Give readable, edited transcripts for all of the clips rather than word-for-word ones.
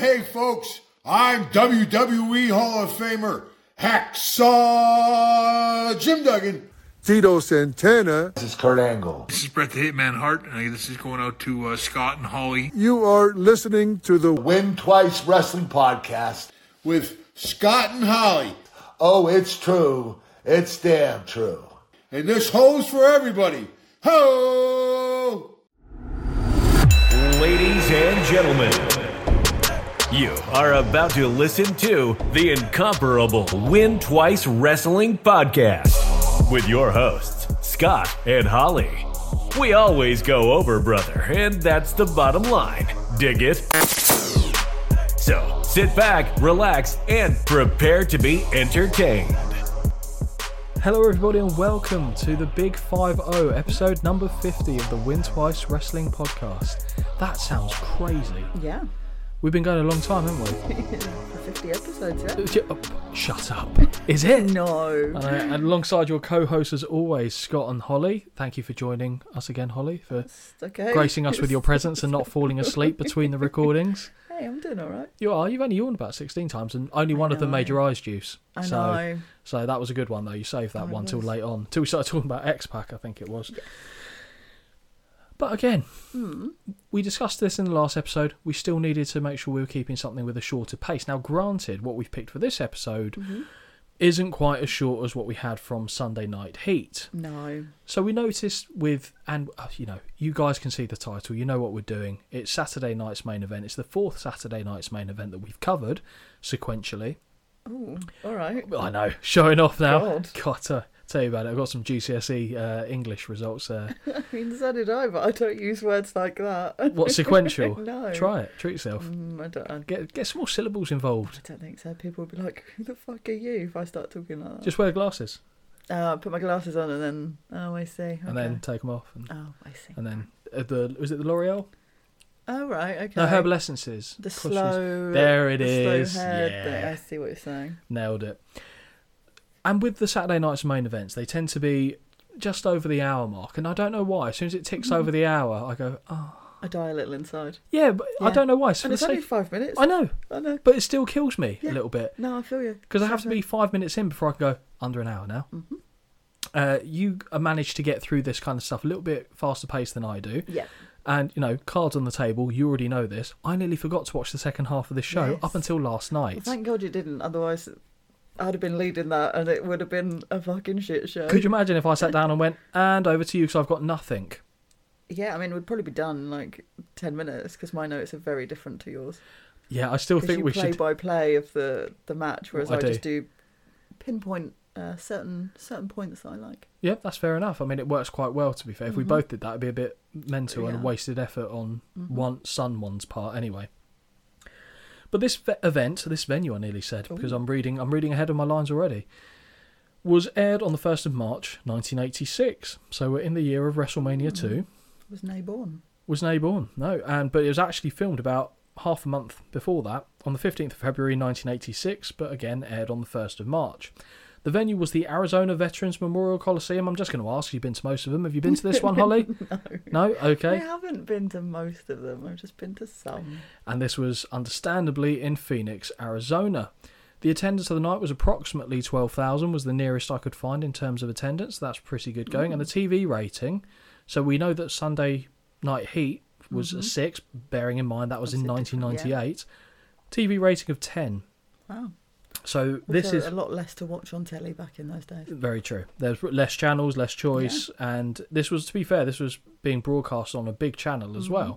Hey folks, I'm WWE Hall of Famer Hacksaw Jim Duggan. Tito Santana. This is Kurt Angle. This is Bret the Hitman Hart, and this is going out to Scott and Holly. You are listening to the Win Twice Wrestling Podcast With Scott and Holly. Oh, it's true. It's damn true. And this ho's for everybody. Ho! Ladies and gentlemen, you are about to listen to the incomparable Win Twice Wrestling Podcast with your hosts, Scott and Holly. We always go over, brother, and that's the bottom line. Dig it? So sit back, relax, and prepare to be entertained. Hello everybody and welcome to the Big 5-0, episode number 50 of the Win Twice Wrestling Podcast. That sounds crazy. Yeah. We've been going a long time, haven't we? For 50 episodes, yeah. Shut up. Is it? No. And alongside your co-hosts as always, Scott and Holly. Thank you for joining us again, Holly, for gracing us with your presence and not falling asleep between the recordings. Hey, I'm doing alright. You are. You've only yawned about 16 times and only one of them made your eyes juice. I know. So that was a good one, though. You saved that one till late on. Till we started talking about X-Pac, I think it was. Yeah. But again, we discussed this in the last episode. We still needed to make sure we were keeping something with a shorter pace. Now, granted, what we've picked for this episode isn't quite as short as what we had from Sunday Night Heat. No. So we noticed you guys can see the title. You know what we're doing. It's Saturday night's main event. It's the fourth Saturday night's main event that we've covered sequentially. Oh, all right. I know. Showing off now. God. Tell you about it. I've got some GCSE English results there. I mean, so did I, but I don't use words like that. What, sequential? No. Try it. Treat yourself. I don't. Get some more syllables involved. I don't think so. People will be like, who the fuck are you if I start talking like that? Just wear glasses. Put my glasses on and then, I see. Okay. And then take them off. I see. And then, was it the L'Oreal? Oh, right, okay. No, Herbal Essences. The slow... There it is. Slow head yeah. I see what you're saying. Nailed it. And with the Saturday night's main events, they tend to be just over the hour mark. And I don't know why. As soon as it ticks over the hour, I go, oh. I die a little inside. Yeah, but I don't know why. And it's only 5 minutes. I know. But it still kills me a little bit. No, I feel you. Because I have to be 5 minutes in before I can go, under an hour now. Mm-hmm. You managed to get through this kind of stuff a little bit faster paced than I do. Yeah. And, cards on the table, you already know this. I nearly forgot to watch the second half of this show up until last night. Well, thank God you didn't, otherwise I'd have been leading that and it would have been a fucking shit show. Could you imagine if I sat down and went, and over to you because I've got nothing? Yeah, I mean, we'd probably be done in like 10 minutes because my notes are very different to yours. Yeah, I still think we should... play by play of the match, whereas I do. just do pinpoint certain points that I like. Yeah, that's fair enough. I mean, it works quite well, to be fair. If we both did that, it'd be a bit mental and wasted effort on someone's part anyway. But this venue, I nearly said, because I'm reading ahead of my lines already, was aired on the 1st of March, 1986. So we're in the year of WrestleMania 2. Was Nay born? Was Nay born? No. But it was actually filmed about half a month before that, on the 15th of February 1986, but again aired on the 1st of March. The venue was the Arizona Veterans Memorial Coliseum. I'm just going to ask, you've been to most of them. Have you been to this one, Holly? No? Okay. I haven't been to most of them. I've just been to some. And this was understandably in Phoenix, Arizona. The attendance of the night was approximately 12,000, was the nearest I could find in terms of attendance. That's pretty good going. And the TV rating, so we know that Sunday Night Heat was a 6, bearing in mind that was in 1998. TV rating of 10. Wow. So this is a lot less to watch on telly back in those days. Very true. There's less channels, less choice, and this was, to be fair, this was being broadcast on a big channel as well.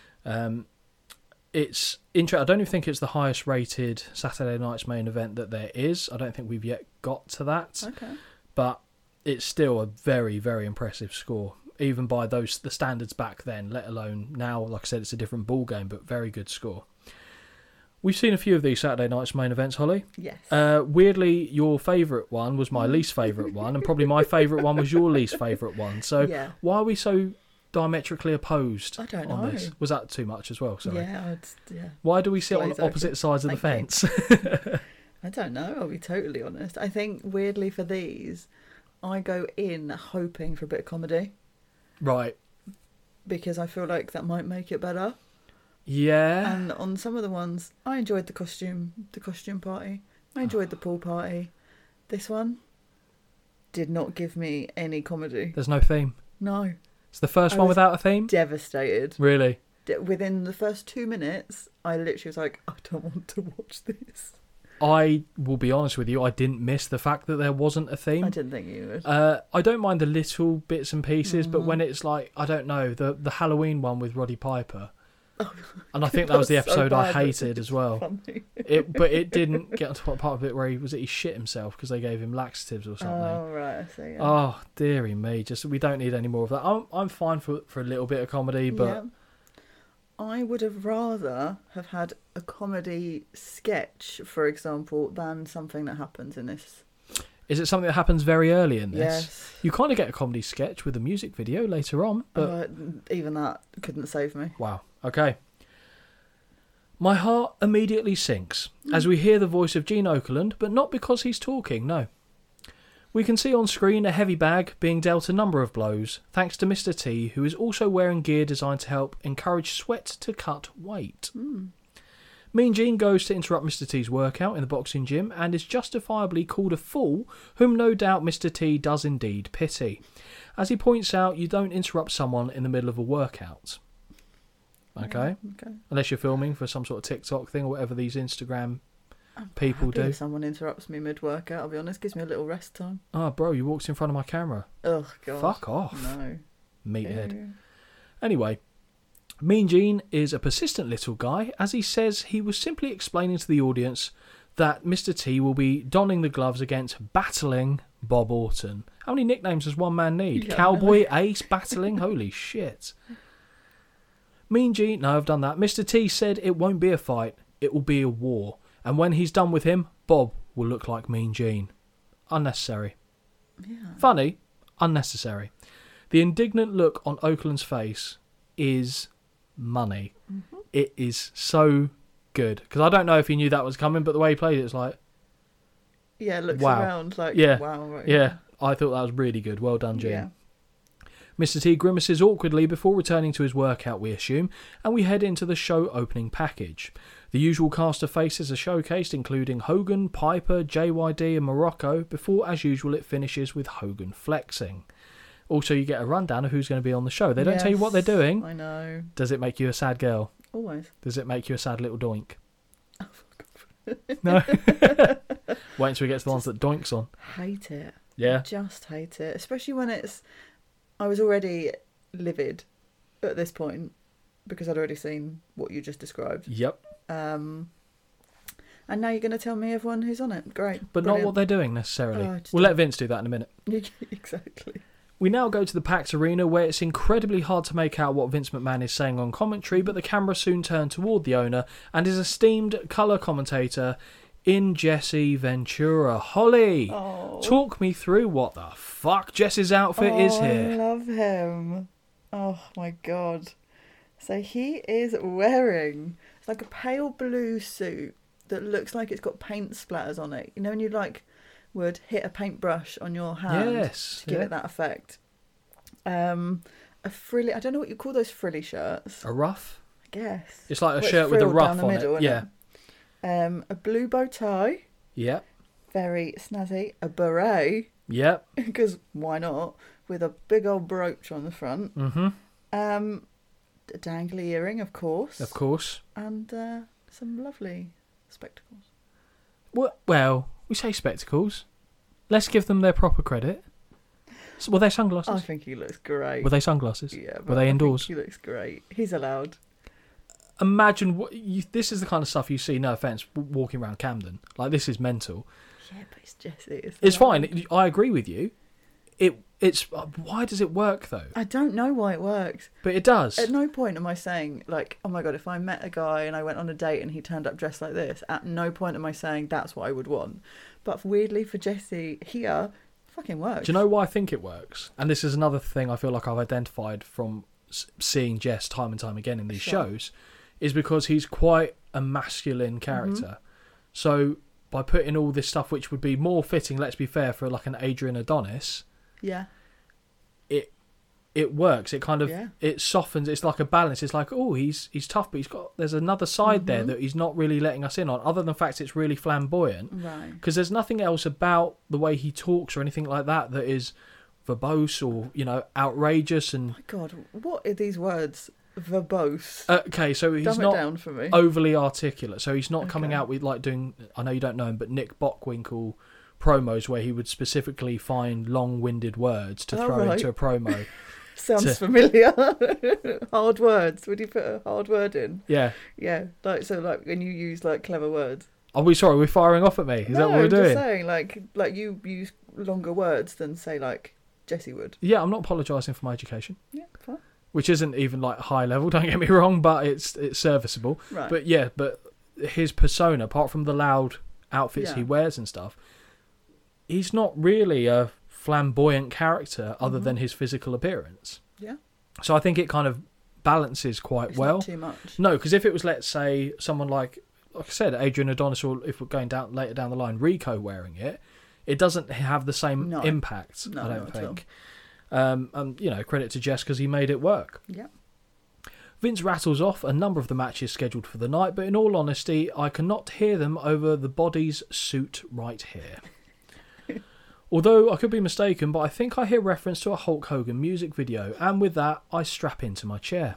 It's interesting. I don't even think it's the highest rated Saturday night's main event that there is. I don't think we've yet got to that. Okay. But it's still a very, very impressive score, even by the standards back then, let alone now. Like I said, it's a different ball game, but very good score. We've seen a few of these Saturday night's main events, Holly. Yes. Weirdly, your favourite one was my least favourite one, and probably my favourite one was your least favourite one. So why are we so diametrically opposed I don't on know. this? Was that too much as well? Sorry. Yeah. Why do we sit on opposite sides of the fence? I don't know, I'll be totally honest. I think, weirdly for these, I go in hoping for a bit of comedy. Right. Because I feel like that might make it better. Yeah. And on some of the ones, I enjoyed the costume party. I enjoyed the pool party. This one did not give me any comedy. There's no theme. No. It's the first one without a theme? Devastated. Really? Within the first 2 minutes, I literally was like, I don't want to watch this. I will be honest with you, I didn't miss the fact that there wasn't a theme. I didn't think you would. I don't mind the little bits and pieces, but when it's like, I don't know, the Halloween one with Roddy Piper. And I think that was the episode I hated as well. But it didn't get onto part of it where he shit himself because they gave him laxatives or something. Oh, right, I see. Yeah. Oh, dearie me. Just, we don't need any more of that. I'm fine for a little bit of comedy, but... Yeah. I would have rather have had a comedy sketch, for example, than something that happens in this. Is it something that happens very early in this? Yes. You kind of get a comedy sketch with a music video later on, but... even that couldn't save me. Wow. Okay. My heart immediately sinks as we hear the voice of Gene Okerlund, but not because he's talking, no. We can see on screen a heavy bag being dealt a number of blows, thanks to Mr. T, who is also wearing gear designed to help encourage sweat to cut weight. Mean Gene goes to interrupt Mr. T's workout in the boxing gym and is justifiably called a fool, whom no doubt Mr. T does indeed pity. As he points out, you don't interrupt someone in the middle of a workout. Okay? Okay. Unless you're filming for some sort of TikTok thing or whatever these Instagram people do. If someone interrupts me mid-workout, I'll be honest, gives me a little rest time. Oh, bro, you walked in front of my camera. Oh, God. Fuck off. No. Meathead. Ew. Anyway, Mean Gene is a persistent little guy, as he says he was simply explaining to the audience that Mr. T will be donning the gloves against battling Bob Orton. How many nicknames does one man need? Yeah, Cowboy, Ace, battling? Holy shit. Mean Gene, no, I've done that. Mr. T said it won't be a fight, it will be a war. And when he's done with him, Bob will look like Mean Gene. Unnecessary. Yeah. Funny, unnecessary. The indignant look on Okerlund's face is money. Mm-hmm. It is so good. Because I don't know if he knew that was coming, but the way he played it, it's like... Yeah, looks wow. around like, yeah. wow. Right. Yeah, I thought that was really good. Well done, Gene. Yeah. Mr. T grimaces awkwardly before returning to his workout, we assume, and we head into the show opening package. The usual cast of faces are showcased, including Hogan, Piper, JYD and Morocco, before, as usual, it finishes with Hogan flexing. Also, you get a rundown of who's going to be on the show. They don't tell you what they're doing. I know. Does it make you a sad girl? Always. Does it make you a sad little doink? No? Wait until we get to the ones that doink's on. Hate it. Yeah. Just hate it. Especially when it's... I was already livid at this point because I'd already seen what you just described. Yep. And now you're going to tell me everyone who's on it. Great. But Brilliant. not what they're doing, necessarily. Oh, We'll let Vince do that in a minute. Exactly. We now go to the packed arena where it's incredibly hard to make out what Vince McMahon is saying on commentary, but the camera soon turned toward the owner and his esteemed colour commentator in Jesse Ventura. Holly, talk me through what the fuck Jesse's outfit is here. I love him. Oh my God. So he is wearing, it's like a pale blue suit that looks like it's got paint splatters on it. You know when you would hit a paintbrush on your hand Yes, to give it that effect. A frilly, I don't know what you call those frilly shirts. A ruff? I guess. It's like a Well, shirt with a frilled ruff down the on middle, it. isn't Yeah. A blue bow tie. Yep. Very snazzy. A beret. Yep. Because why not? With a big old brooch on the front. Mm-hmm. A dangly earring, of course. Of course. And some lovely spectacles. Well, we say spectacles. Let's give them their proper credit. Were they sunglasses? I think he looks great. Were they sunglasses? Yeah. Were they indoors? He looks great. He's allowed. Imagine this is the kind of stuff you see, no offence, walking around Camden. Like, this is mental. Yeah, but it's Jesse. It's fine. I agree with you. It's why does it work though? I don't know why it works. But it does. At no point am I saying, like, oh my God, if I met a guy and I went on a date and he turned up dressed like this, at no point am I saying that's what I would want. But weirdly for Jesse here, fucking works. Do you know why I think it works? And this is another thing I feel like I've identified from seeing Jess time and time again in these shows, is because he's quite a masculine character. Mm-hmm. So by putting all this stuff, which would be more fitting, let's be fair, for like an Adrian Adonis, yeah, it works. It kind of Yeah. it softens. It's like a balance. It's like, oh, he's tough, but there's another side there that he's not really letting us in on, other than the fact it's really flamboyant. Right. Because there's nothing else about the way he talks or anything like that that is verbose or, outrageous. And My God, what are these words? Verbose. okay, so he's Dumb it not down for me. overly articulate. So he's not coming Okay. out with like doing, I know you don't know him, but Nick Bockwinkel promos where he would specifically find long-winded words to Oh, throw right. into a promo. Sounds familiar. Hard words. Would you put a hard word in? Yeah. Yeah. Like when you use like clever words. Are we sorry? We're firing off at me. Is that what we're I'm doing? just saying, like you use longer words than say like Jesse would. Yeah, I'm not apologising for my education, Yeah, fine. which isn't even like high level. Don't get me wrong, but it's serviceable. Right. But yeah, but his persona, apart from the loud outfits he Yeah. wears and stuff, he's not really a flamboyant character other than his physical appearance. Yeah. So I think it kind of balances quite It's well. not too much. No, because if it was, let's say, someone like I said, Adrian Adonis, or if we're going down later down the line, Rico wearing it, it doesn't have the same No. impact. No, I not don't at all. think. And credit to Jess because he made it work. Yeah. Vince rattles off a number of the matches scheduled for the night, but in all honesty, I cannot hear them over the body's suit right here. Although I could be mistaken, but I think I hear reference to a Hulk Hogan music video, and with that, I strap into my chair.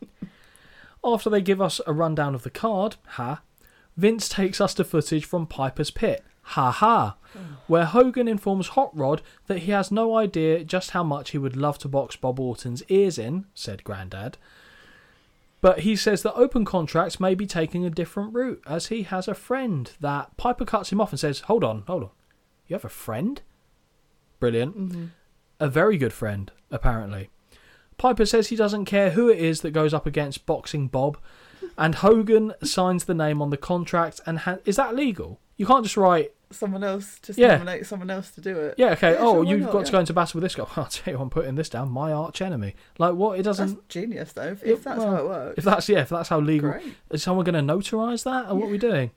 After they give us a rundown of the card, Vince takes us to footage from Piper's Pit, where Hogan informs Hot Rod that he has no idea just how much he would love to box Bob Orton's ears in, said Grandad. But he says that open contracts may be taking a different route, as he has a friend that Piper cuts him off and says, Hold on. You have a friend? Brilliant. Mm-hmm. A very good friend, apparently. Piper says he doesn't care who it is that goes up against Boxing Bob, and Hogan signs the name on the contract. And is that legal? You can't just write... Someone else, just Yeah. nominate someone else to do it. Yeah, okay, sure, why you've not, got to go into battle with this guy. I'll tell you, I'm putting this down. My arch enemy. Like, what? It doesn't... That's genius, though, if that's how it works. If that's how legal... Great. Is someone going to notarise that? Or what are we doing?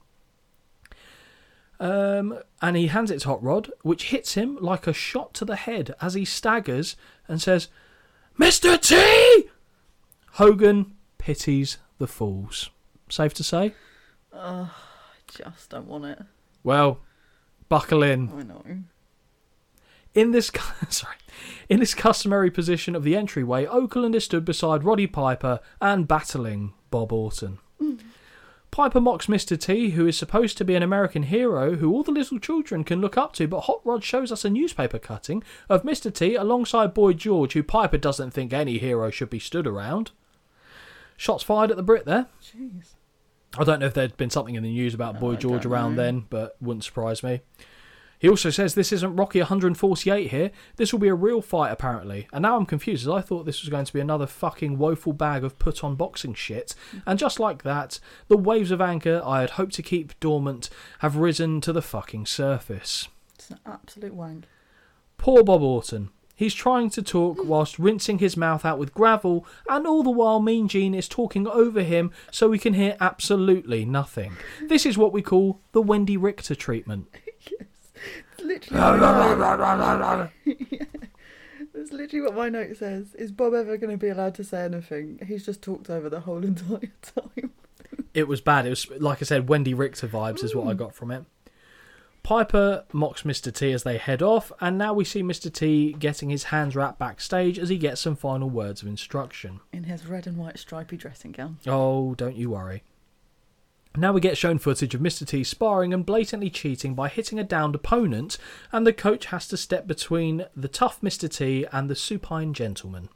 And he hands it to Hot Rod, which hits him like a shot to the head as he staggers and says, Mr. T! Hogan pities the fools. Safe to say? I just don't want it. Well, buckle in. I know. In this customary position of the entryway, Okerlund is stood beside Roddy Piper and battling Bob Orton. Piper mocks Mr. T, who is supposed to be an American hero who all the little children can look up to, but Hot Rod shows us a newspaper cutting of Mr. T alongside Boy George, who Piper doesn't think any hero should be stood around. Shots fired at the Brit there. Jeez. I don't know if there'd been something in the news about Boy I George don't around know. then, but wouldn't surprise me. He also says this isn't Rocky 148 here. This will be a real fight, apparently. And now I'm confused, as I thought this was going to be another fucking woeful bag of put-on boxing shit. And just like that, the waves of anger I had hoped to keep dormant have risen to the fucking surface. It's an absolute wank. Poor Bob Orton. He's trying to talk whilst rinsing his mouth out with gravel, and all the while Mean Gene is talking over him so we can hear absolutely nothing. This is what we call the Wendy Richter treatment. It's literally That's literally what my note says. Is Bob ever going to be allowed to say anything? He's just talked over the whole entire time. It was bad. It was, like I said, Wendy Richter vibes is what I got from it. Piper mocks Mr. T as they head off, and now we see Mr. T getting his hands wrapped backstage as he gets some final words of instruction. In his red and white stripy dressing gown. Oh, don't you worry. Now we get shown footage of Mr. T sparring and blatantly cheating by hitting a downed opponent, and the coach has to step between the tough Mr. T and the supine gentleman.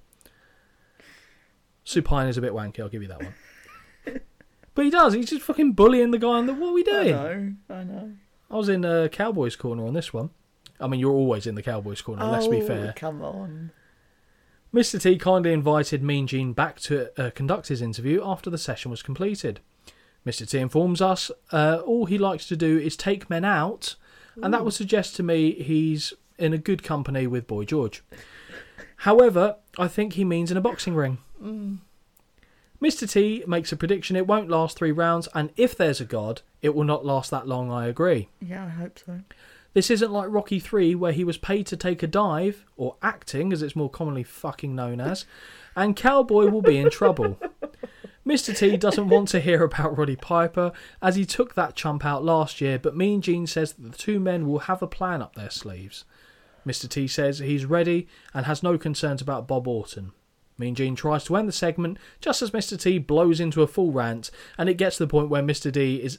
Supine is a bit wanky, I'll give you that one. But he does, he's just fucking bullying the guy on the... What are we doing? I know. I was in Cowboys Corner on this one. I mean, you're always in the Cowboys Corner, let's be fair. Come on. Mr. T kindly invited Mean Gene back to conduct his interview after the session was completed. Mr. T informs us all he likes to do is take men out, and that would suggest to me he's in a good company with Boy George. However, I think he means in a boxing ring. Mr. T makes a prediction it won't last 3 rounds, and if there's a God, it will not last that long, I agree. Yeah, I hope so. This isn't like Rocky 3 where he was paid to take a dive, or acting as it's more commonly fucking known as, and Cowboy will be in trouble. Mr. T doesn't want to hear about Roddy Piper as he took that chump out last year, but Mean Gene says that the two men will have a plan up their sleeves. Mr. T says he's ready and has no concerns about Bob Orton. Mean Gene tries to end the segment just as Mr. T blows into a full rant, and it gets to the point where Mr.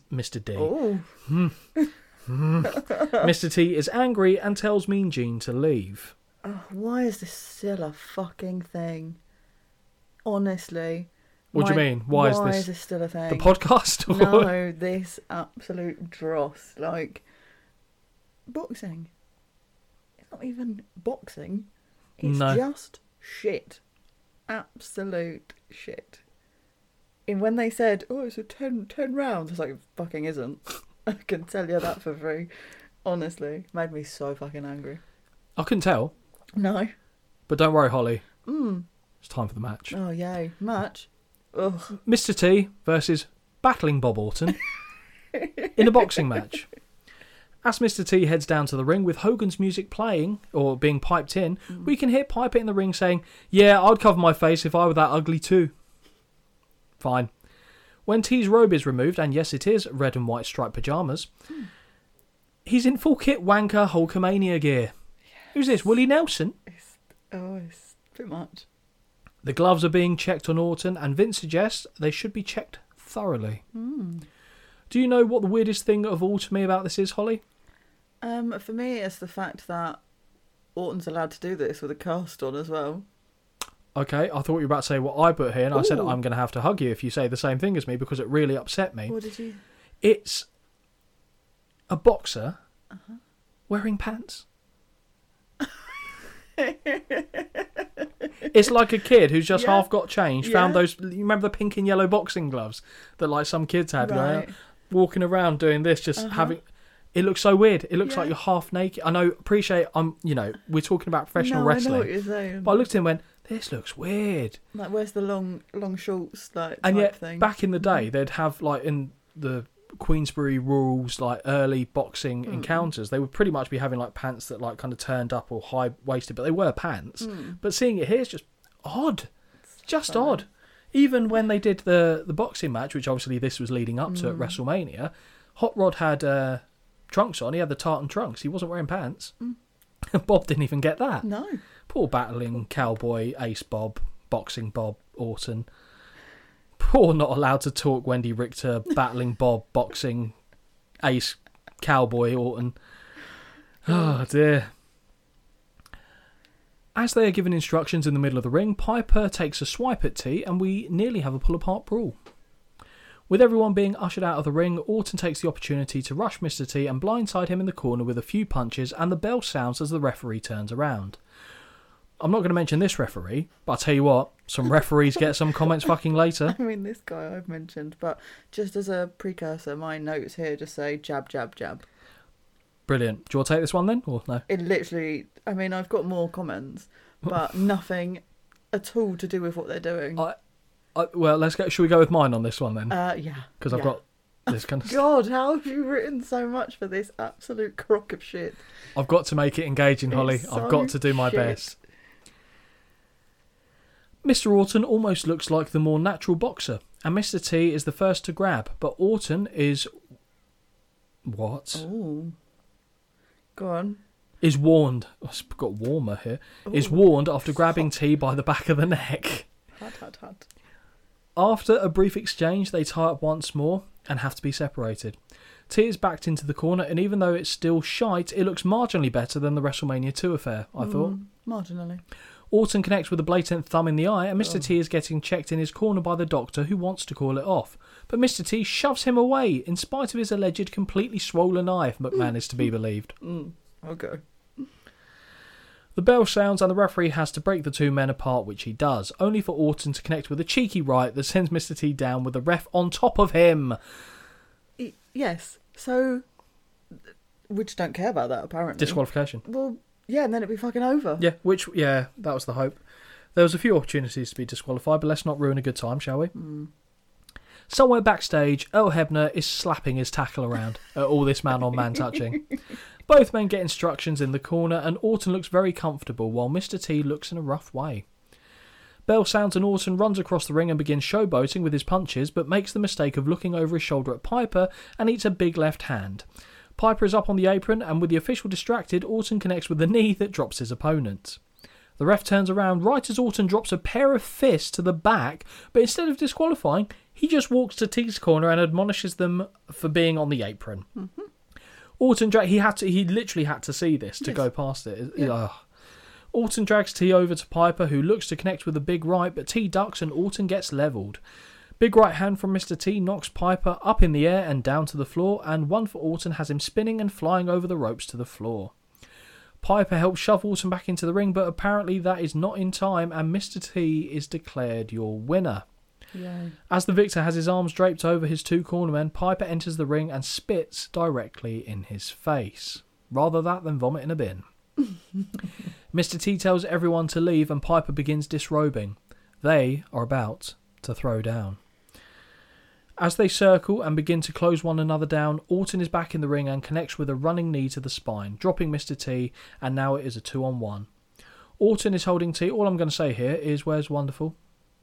T is angry and tells Mean Gene to leave. Oh, why is this still a fucking thing? Honestly. What do you mean? Why is this still a thing? The podcast? No, this absolute dross. Like, boxing. It's not even boxing. It's just shit. Absolute shit. And when they said, oh, it's a 10 rounds, I was like, it fucking isn't. I can tell you that for free. Honestly, made me so fucking angry. I couldn't tell. No. But don't worry, Holly. It's time for the match. Oh, yay. Match. Ugh. Mr. T versus Battling Bob Orton in a boxing match. As Mr. T heads down to the ring with Hogan's music playing, or being piped in, we can hear Piper in the ring saying, yeah, I'd cover my face if I were that ugly too. Fine. When T's robe is removed, and yes it is, red and white striped pyjamas, he's in full kit wanker Hulkamania gear. Yes. Who's this, Willie Nelson? It's a bit much. The gloves are being checked on Orton, and Vince suggests they should be checked thoroughly. Do you know what the weirdest thing of all to me about this is, Holly? For me, it's the fact that Orton's allowed to do this with a cast on as well. Okay, I thought you were about to say what I put here, and I said I'm going to have to hug you if you say the same thing as me, because it really upset me. What did you... It's a boxer wearing pants. It's like a kid who's just half got changed, found those... You remember the pink and yellow boxing gloves that like some kids had, right? Walking around doing this, just having... It looks so weird. It looks like you're half naked. I know, appreciate, we're talking about professional wrestling. I know what you're saying. But I looked at him and went, this looks weird. Like, where's the long shorts, like, and type yet, thing? Back in the day, they'd have, like, in the Queensbury rules, like, early boxing encounters, they would pretty much be having, like, pants that, like, kind of turned up or high-waisted, but they were pants. But seeing it here is just odd. It's just odd. Even when they did the boxing match, which obviously this was leading up to at WrestleMania, Hot Rod had... trunks on. He had the tartan trunks. He wasn't wearing pants. Bob didn't even get that. No. Poor battling cowboy ace Bob, boxing Bob Orton. Poor not allowed to talk Wendy Richter, battling Bob, boxing ace cowboy Orton. Oh dear. As they are given instructions in the middle of the ring, Piper takes a swipe at T and we nearly have a pull apart brawl. With everyone being ushered out of the ring, Orton takes the opportunity to rush Mr. T and blindside him in the corner with a few punches, and the bell sounds as the referee turns around. I'm not going to mention this referee, but I'll tell you what, some referees get some comments fucking later. I mean, this guy I've mentioned, but just as a precursor, my notes here just say jab, jab, jab. Brilliant. Do you want to take this one then, or no? It literally, I mean, I've got more comments, but nothing at all to do with what they're doing. Well, let's go. Should we go with mine on this one then? Yeah. Because I've got this kind of... God, how have you written so much for this absolute crock of shit? I've got to make it engaging, Holly. I've got to do my best. Mr. Orton almost looks like the more natural boxer, and Mr. T is the first to grab, but Orton is... What? Ooh. Go on. Is warned... I've got warmer here. Ooh. Is warned after grabbing T by the back of the neck. Hot. After a brief exchange, they tie up once more and have to be separated. T is backed into the corner, and even though it's still shite, it looks marginally better than the WrestleMania 2 affair, I thought. Marginally. Orton connects with a blatant thumb in the eye, and Mr. T is getting checked in his corner by the doctor, who wants to call it off. But Mr. T shoves him away, in spite of his alleged completely swollen eye, if McMahon is to be believed. Okay. The bell sounds and the referee has to break the two men apart, which he does, only for Orton to connect with a cheeky right that sends Mr. T down with the ref on top of him. Yes, so we just don't care about that, apparently. Disqualification. Well, yeah, and then it'd be fucking over. Yeah, that was the hope. There was a few opportunities to be disqualified, but let's not ruin a good time, shall we? Somewhere backstage, Earl Hebner is slapping his tackle around at all this man-on-man touching. Both men get instructions in the corner, and Orton looks very comfortable, while Mr. T looks in a rough way. Bell sounds and Orton runs across the ring and begins showboating with his punches, but makes the mistake of looking over his shoulder at Piper and eats a big left hand. Piper is up on the apron, and with the official distracted, Orton connects with the knee that drops his opponent. The ref turns around right as Orton drops a pair of fists to the back, but instead of disqualifying, he just walks to T's corner and admonishes them for being on the apron. Mm-hmm. Orton he literally had to see this to go past it. Yeah. Orton drags T over to Piper, who looks to connect with a big right, but T ducks and Orton gets levelled. Big right hand from Mr. T knocks Piper up in the air and down to the floor, and one for Orton has him spinning and flying over the ropes to the floor. Piper helps shove Orton back into the ring, but apparently that is not in time, and Mr. T is declared your winner. Yay. As the victor has his arms draped over his two cornermen, Piper enters the ring and spits directly in his face. Rather that than vomit in a bin. Mr. T tells everyone to leave, and Piper begins disrobing. They are about to throw down. As they circle and begin to close one another down, Orton is back in the ring and connects with a running knee to the spine, dropping Mr. T, and now it is a 2-on-1. Orton is holding T. All I'm going to say here is, where's Wonderful?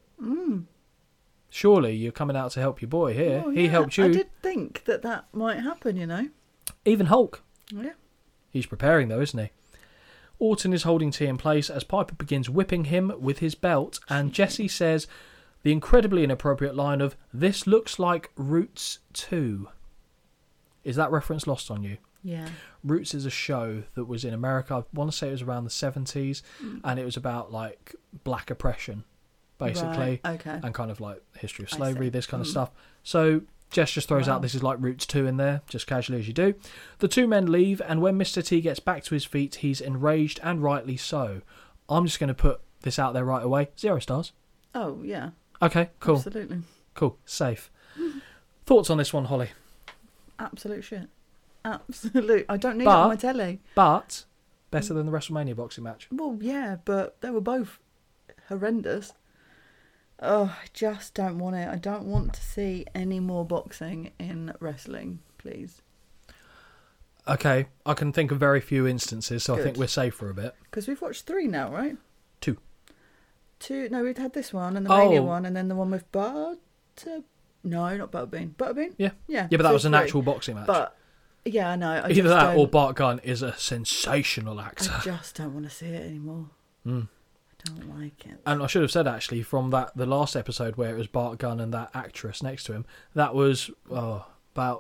Surely you're coming out to help your boy here. Oh, he yeah. helped you. I did think that might happen, you know. Even Hulk. Yeah. He's preparing though, isn't he? Orton is holding T in place as Piper begins whipping him with his belt, and Jesse says the incredibly inappropriate line of, "This looks like Roots 2. Is that reference lost on you? Yeah. Roots is a show that was in America. I want to say it was around the 70s, and it was about like black oppression, basically, Right. Okay. and kind of like history of I slavery, see. this kind of stuff. So Jess just throws out this is like Roots 2 in there, just casually as you do. The two men leave, and when Mr. T gets back to his feet, he's enraged, and rightly so. I'm just going to put this out there right away. 0 stars. Oh, yeah. Okay, cool. Absolutely. Cool, safe. Thoughts on this one, Holly? Absolute shit. Absolute. I don't need it on my telly. But better than the WrestleMania boxing match. Well, yeah, but they were both horrendous. Oh, I just don't want it. I don't want to see any more boxing in wrestling, please. Okay, I can think of very few instances, so I think Good. we're safe for a bit. Because we've watched 3 now, right? 2. 2. No, we've had this one and the Mania Oh. one, and then the one with Butter. No, not Butterbean. Butterbean? Yeah. Yeah. Yeah, but that so was an 3. actual boxing match. But yeah, I know. I Either just that or don't- Bart Gunn is a sensational actor. I just don't want to see it anymore. I don't like it. And I should have said, actually, from the last episode where it was Bart Gunn and that actress next to him, that was about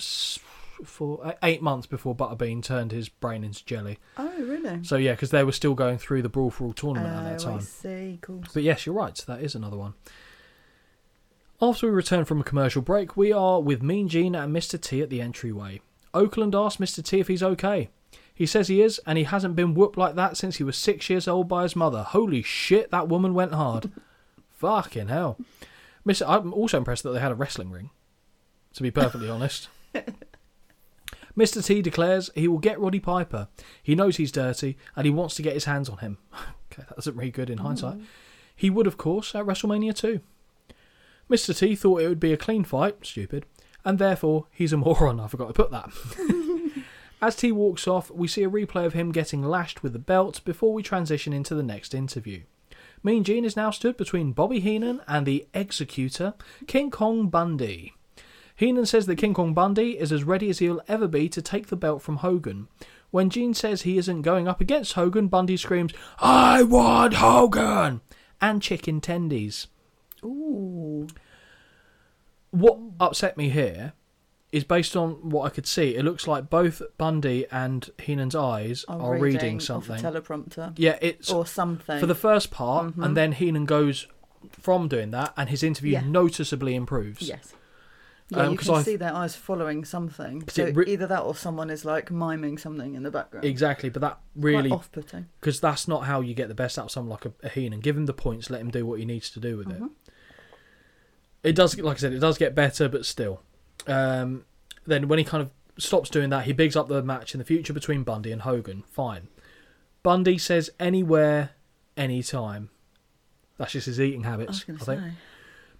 8 months before Butterbean turned his brain into jelly. Oh, really? So, yeah, because they were still going through the Brawl for All tournament at that I time. see. Cool. But yes, you're right, that is another one. After we return from a commercial break, we are with Mean Gene and Mr. T at the entryway. Oakland asks Mr. T if he's okay. He says he is, and he hasn't been whooped like that since he was 6 years old by his mother. Holy shit, that woman went hard. Fucking hell. I'm also impressed that they had a wrestling ring, to be perfectly honest. Mr. T declares he will get Roddy Piper. He knows he's dirty, and he wants to get his hands on him. Okay, that isn't really good in hindsight. He would, of course, at WrestleMania 2. Mr. T thought it would be a clean fight, stupid, and therefore he's a moron. I forgot to put that. As T walks off, we see a replay of him getting lashed with the belt before we transition into the next interview. Mean Gene is now stood between Bobby Heenan and the executor, King Kong Bundy. Heenan says that King Kong Bundy is as ready as he'll ever be to take the belt from Hogan. When Gene says he isn't going up against Hogan, Bundy screams, "I want Hogan!" and chicken tendies. Ooh. What upset me here is based on what I could see. It looks like both Bundy and Heenan's eyes are reading something. Off a teleprompter. Yeah, it's or something. for the first part, and then Heenan goes from doing that, and his interview Yeah. noticeably improves. Yes. Yeah, you 'cause can I- see their eyes following something. 'Cause So it either that or someone is like miming something in the background. Exactly, but that Quite really, off-putting. because that's not how you get the best out of someone like a Heenan. Give him the points, let him do what he needs to do with it. It does, like I said, it does get better, but still. Then when he kind of stops doing that, he bigs up the match in the future between Bundy and Hogan. Fine. Bundy says anywhere, anytime. That's just his eating I habits, was going I to think. say.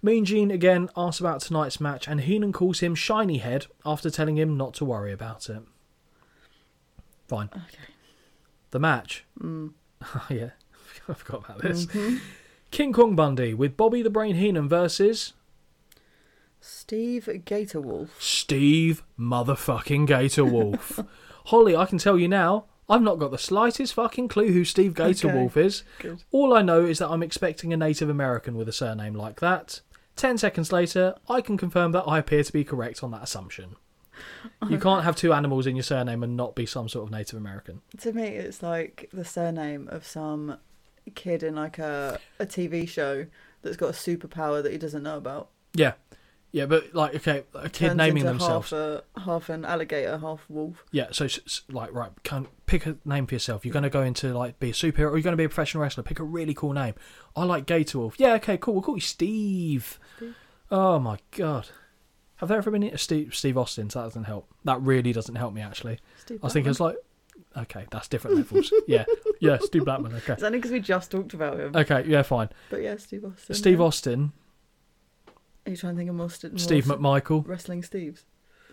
Mean Gene again asks about tonight's match, and Heenan calls him Shiny Head after telling him not to worry about it. Fine. Okay. The match. Oh, yeah. I forgot about this. King Kong Bundy with Bobby the Brain Heenan versus Steve Gatorwolf. Steve motherfucking Gatorwolf. Holly, I can tell you now, I've not got the slightest fucking clue who Steve Gatorwolf is. Good. All I know is that I'm expecting a Native American with a surname like that. 10 seconds later, I can confirm that I appear to be correct on that assumption. You can't have two animals in your surname and not be some sort of Native American. To me, it's like the surname of some kid in like a TV show that's got a superpower that he doesn't know about. Yeah. Yeah, but like, okay, a kid Turns naming into themselves. half an alligator, half wolf. Yeah, so like, right, pick a name for yourself. You're going to go into like be a superhero, or you're going to be a professional wrestler. Pick a really cool name. I like Gatorwolf. Yeah, okay, cool. We'll call you Steve. Oh my god, have there ever been a Steve Austin? So that doesn't help. That really doesn't help me actually. I was thinking it's like, okay, that's different levels. yeah, Steve Blackman. Okay, It's only because we just talked about him. okay, yeah, fine. But yeah, Steve Austin. Steve yeah. Austin. Are you trying to think of more Steve McMichael. wrestling Steves?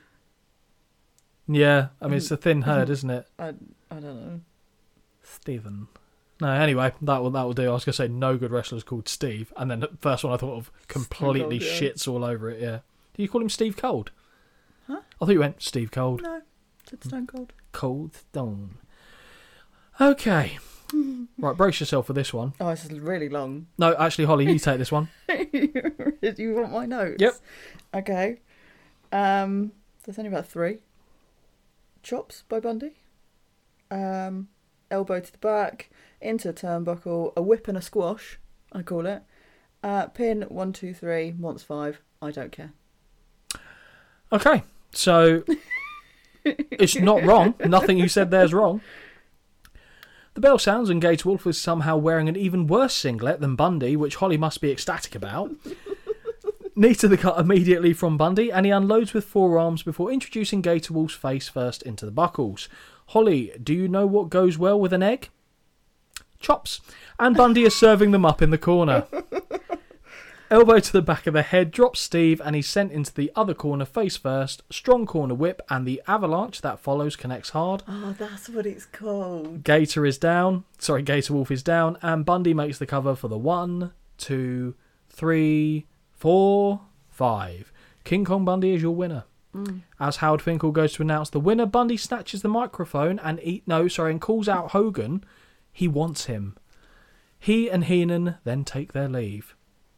Yeah, I mean it's a thin herd, isn't it? I don't know. Stephen. No, anyway, that will do. I was going to say no good wrestlers called Steve, and then the first one I thought of completely Cold, yeah. shits all over it, yeah. Do you call him Steve Cold? Huh? I thought you went Steve Cold. No, it's Stone Cold. Cold Stone. Okay. Right, brace yourself for this one. Oh, this is really long. No, actually, Holly, you take this one. You want my notes? Yep. Okay. There's only about 3. Chops by Bundy. Elbow to the back, into a turnbuckle, a whip and a squash, I call it. Pin 1, 2, 3, wants 5. I don't care. Okay, so it's not wrong. Nothing you said there's wrong. The bell sounds and Gatorwolf is somehow wearing an even worse singlet than Bundy, which Holly must be ecstatic about. Knee to the cut immediately from Bundy, and he unloads with forearms before introducing Gatorwolf's face first into the buckles. Holly, do you know what goes well with an egg? Chops. And Bundy is serving them up in the corner. Elbow to the back of the head, drops Steve, and he's sent into the other corner face first. Strong corner whip, and the avalanche that follows connects hard. Oh, that's what it's called. Gatorwolf is down, and Bundy makes the cover for the 1, 2, 3, 4, 5. King Kong Bundy is your winner. As Howard Finkel goes to announce the winner, Bundy snatches the microphone and calls out Hogan. He wants him. He and Heenan then take their leave.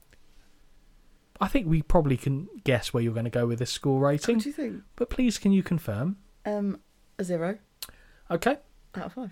I think we probably can guess where you're going to go with this score rating. What do you think? But please, can you confirm? A 0 Okay. out of 5.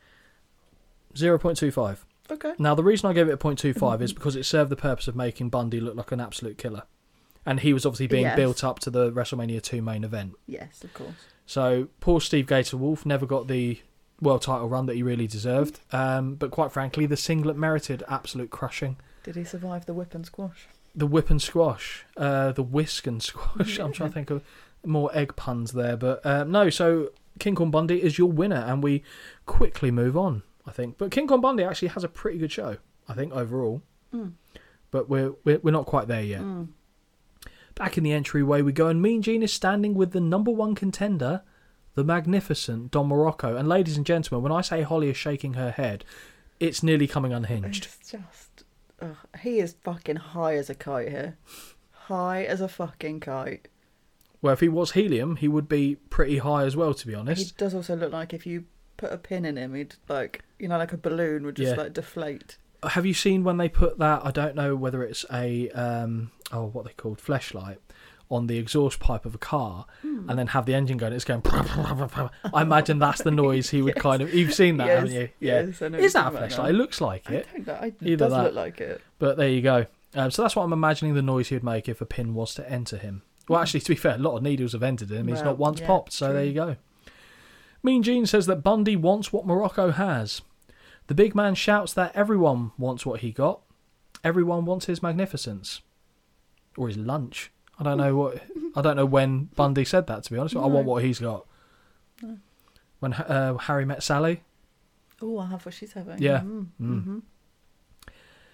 0.25. Okay. Now, the reason I gave it a 0.25 is because it served the purpose of making Bundy look like an absolute killer. And he was obviously being built up to the WrestleMania 2 main event. Yes, of course. So, poor Steve Gatorwolf never got the world title run that he really deserved. But quite frankly, the singlet merited absolute crushing. Did he survive the whip and squash? The whip and squash. The whisk and squash. I'm trying to think of more egg puns there. But no, so King Kong Bundy is your winner. And we quickly move on, I think. But King Kong Bundy actually has a pretty good show, I think, overall. But we're not quite there yet. Back in the entryway we go, and Mean Gene is standing with the number 1 contender, the magnificent Don Morocco. And ladies and gentlemen, when I say Holly is shaking her head, it's nearly coming unhinged. It's just... he is fucking high as a kite here. High as a fucking kite. Well, if he was helium, he would be pretty high as well, to be honest. He does also look like if you put a pin in him, he'd like a balloon would just like deflate. Have you seen when they put that, I don't know whether it's a, what they called, fleshlight, on the exhaust pipe of a car, and then have the engine going, it's going... I imagine that's the noise he would kind of... You've seen that, haven't you? Yeah. Yes, I know Is that a fleshlight? It looks like it. I don't know. It does look like it. But there you go. So that's what I'm imagining the noise he would make if a pin was to enter him. Well, actually, to be fair, a lot of needles have entered him. He's not once popped, so there you go. Mean Gene says that Bundy wants what Morocco has. The big man shouts that everyone wants what he got. Everyone wants his magnificence. Or his lunch. I don't know when Bundy said that, to be honest. No. I want what he's got. No. When Harry met Sally. Oh, I have what she's having. Yeah. Mm-hmm.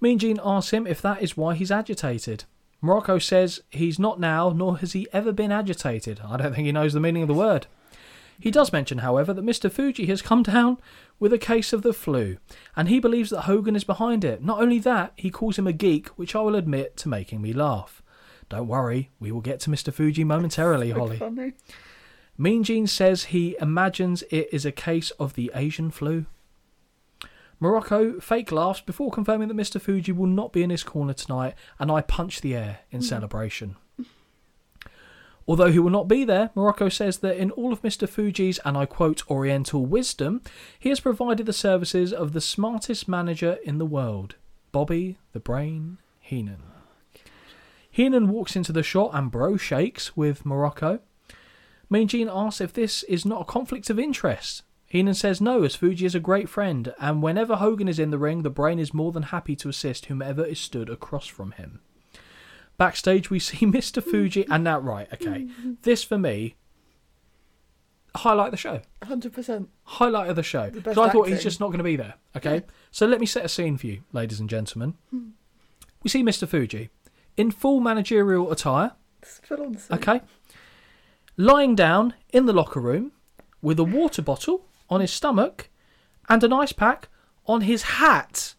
Mean Gene asks him if that is why he's agitated. Morocco says he's not now, nor has he ever been agitated. I don't think he knows the meaning of the word. He does mention, however, that Mr. Fuji has come down with a case of the flu, and he believes that Hogan is behind it. Not only that, he calls him a geek, which I will admit to making me laugh. Don't worry, we will get to Mr. Fuji momentarily, Holly. Funny. Mean Gene says he imagines it is a case of the Asian flu. Morocco fake laughs before confirming that Mr. Fuji will not be in his corner tonight, and I punch the air in celebration. Although he will not be there, Morocco says that in all of Mr. Fuji's, and I quote, Oriental wisdom, he has provided the services of the smartest manager in the world, Bobby the Brain Heenan. Heenan walks into the shot and bro shakes with Morocco. Mean Gene asks if this is not a conflict of interest. Heenan says no, as Fuji is a great friend, and whenever Hogan is in the ring, the Brain is more than happy to assist whomever is stood across from him. Backstage, we see Mr. Fuji, and now, right, okay, this for me, highlight the show. 100%. Highlight of the show. Because I thought he's just not going to be there, okay? Yeah. So let me set a scene for you, ladies and gentlemen. We see Mr. Fuji in full managerial attire, okay, lying down in the locker room with a water bottle on his stomach and an ice pack on his hat.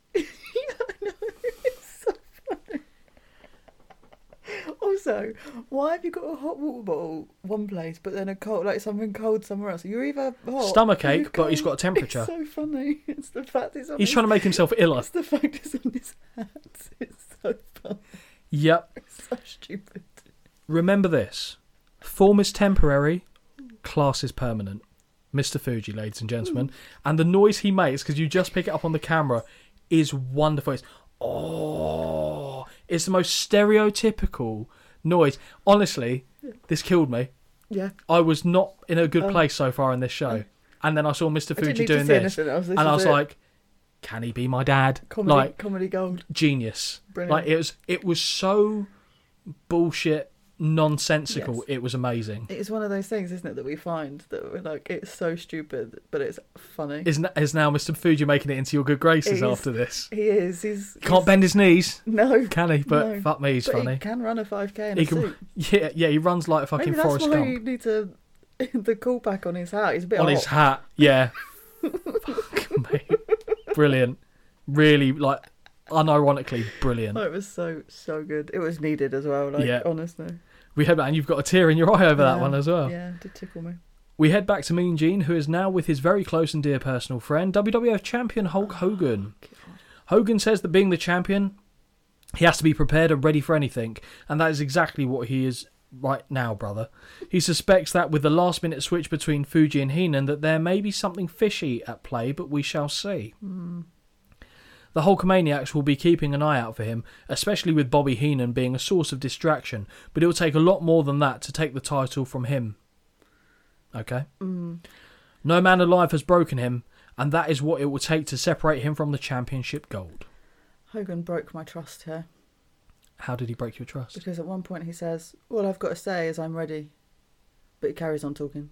Also, why have you got a hot water bottle one place, but then a cold, like something cold somewhere else? You're either hot, stomachache, but he's got a temperature. It's so funny. It's the fact he's trying to make himself iller. It's the fact it's on his hat. It's so funny. Yep. It's so stupid. Remember this: form is temporary, class is permanent. Mr. Fuji, ladies and gentlemen, and the noise he makes, because you just pick it up on the camera, is wonderful. It's the most stereotypical noise. Honestly, this killed me. Yeah. I was not in a good place so far in this show. And then I saw Mr. Fuji doing this. And I was like, can he be my dad? Comedy gold. Genius. Brilliant. Like it was so bullshit, nonsensical. Yes. It was amazing. It's one of those things, isn't it, that we find that we're like, it's so stupid, but it's funny. Is now Mr. Fuji making it into your good graces after this? He is. He's can't bend his knees. No. Can he? But fuck me, he's funny. He can run a 5k in a suit. Yeah, he runs like a fucking Forrest Gump. Maybe that's why he needs the callback on his hat. He's a bit on hot. His hat, yeah. Fuck me. Brilliant. Really, like, unironically brilliant. Oh, it was so good. It was needed as well, honestly. We head back, and you've got a tear in your eye over that one as well. Yeah, it did tickle me. We head back to Mean Gene, who is now with his very close and dear personal friend, WWF champion Hulk Hogan. Hogan says that being the champion, he has to be prepared and ready for anything, and that is exactly what he is right now, brother. He suspects that with the last-minute switch between Fuji and Heenan, that there may be something fishy at play, but we shall see. The Hulkamaniacs will be keeping an eye out for him, especially with Bobby Heenan being a source of distraction, but it will take a lot more than that to take the title from him. Okay? No man alive has broken him, and that is what it will take to separate him from the championship gold. Hogan broke my trust here. How did he break your trust? Because at one point he says, all I've got to say is I'm ready. But he carries on talking.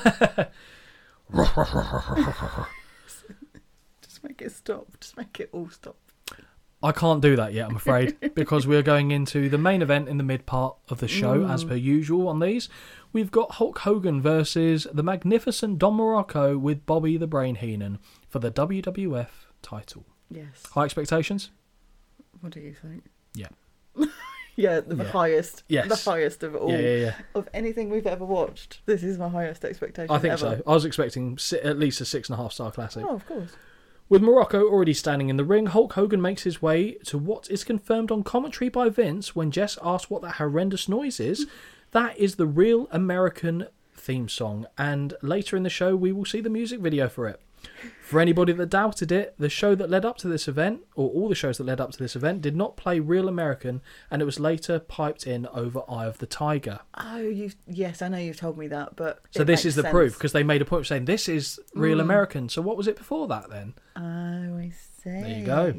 Just make it stop. Just make it all stop. I can't do that yet, I'm afraid, because we're going into the main event in the mid part of the show, as per usual on these. We've got Hulk Hogan versus the magnificent Don Morocco with Bobby the Brain Heenan for the WWF title. Yes. High expectations? What do you think? Yeah. Yeah, the highest. Yes. The highest of all. Yeah. Of anything we've ever watched. This is my highest expectation I think ever. so. I was expecting at least a 6.5-star classic. Oh, of course. With Morocco already standing in the ring, Hulk Hogan makes his way to what is confirmed on commentary by Vince when Jess asks what that horrendous noise is. That is the Real American theme song, and later in the show we will see the music video for it. For anybody that doubted it, the show that led up to this event, or all the shows that led up to this event, did not play Real American, and it was later piped in over Eye of the Tiger. Oh, yes, I know you've told me that, but so this is the proof, because they made a point of saying this is Real American. So what was it before that then? Oh, I see. There you go.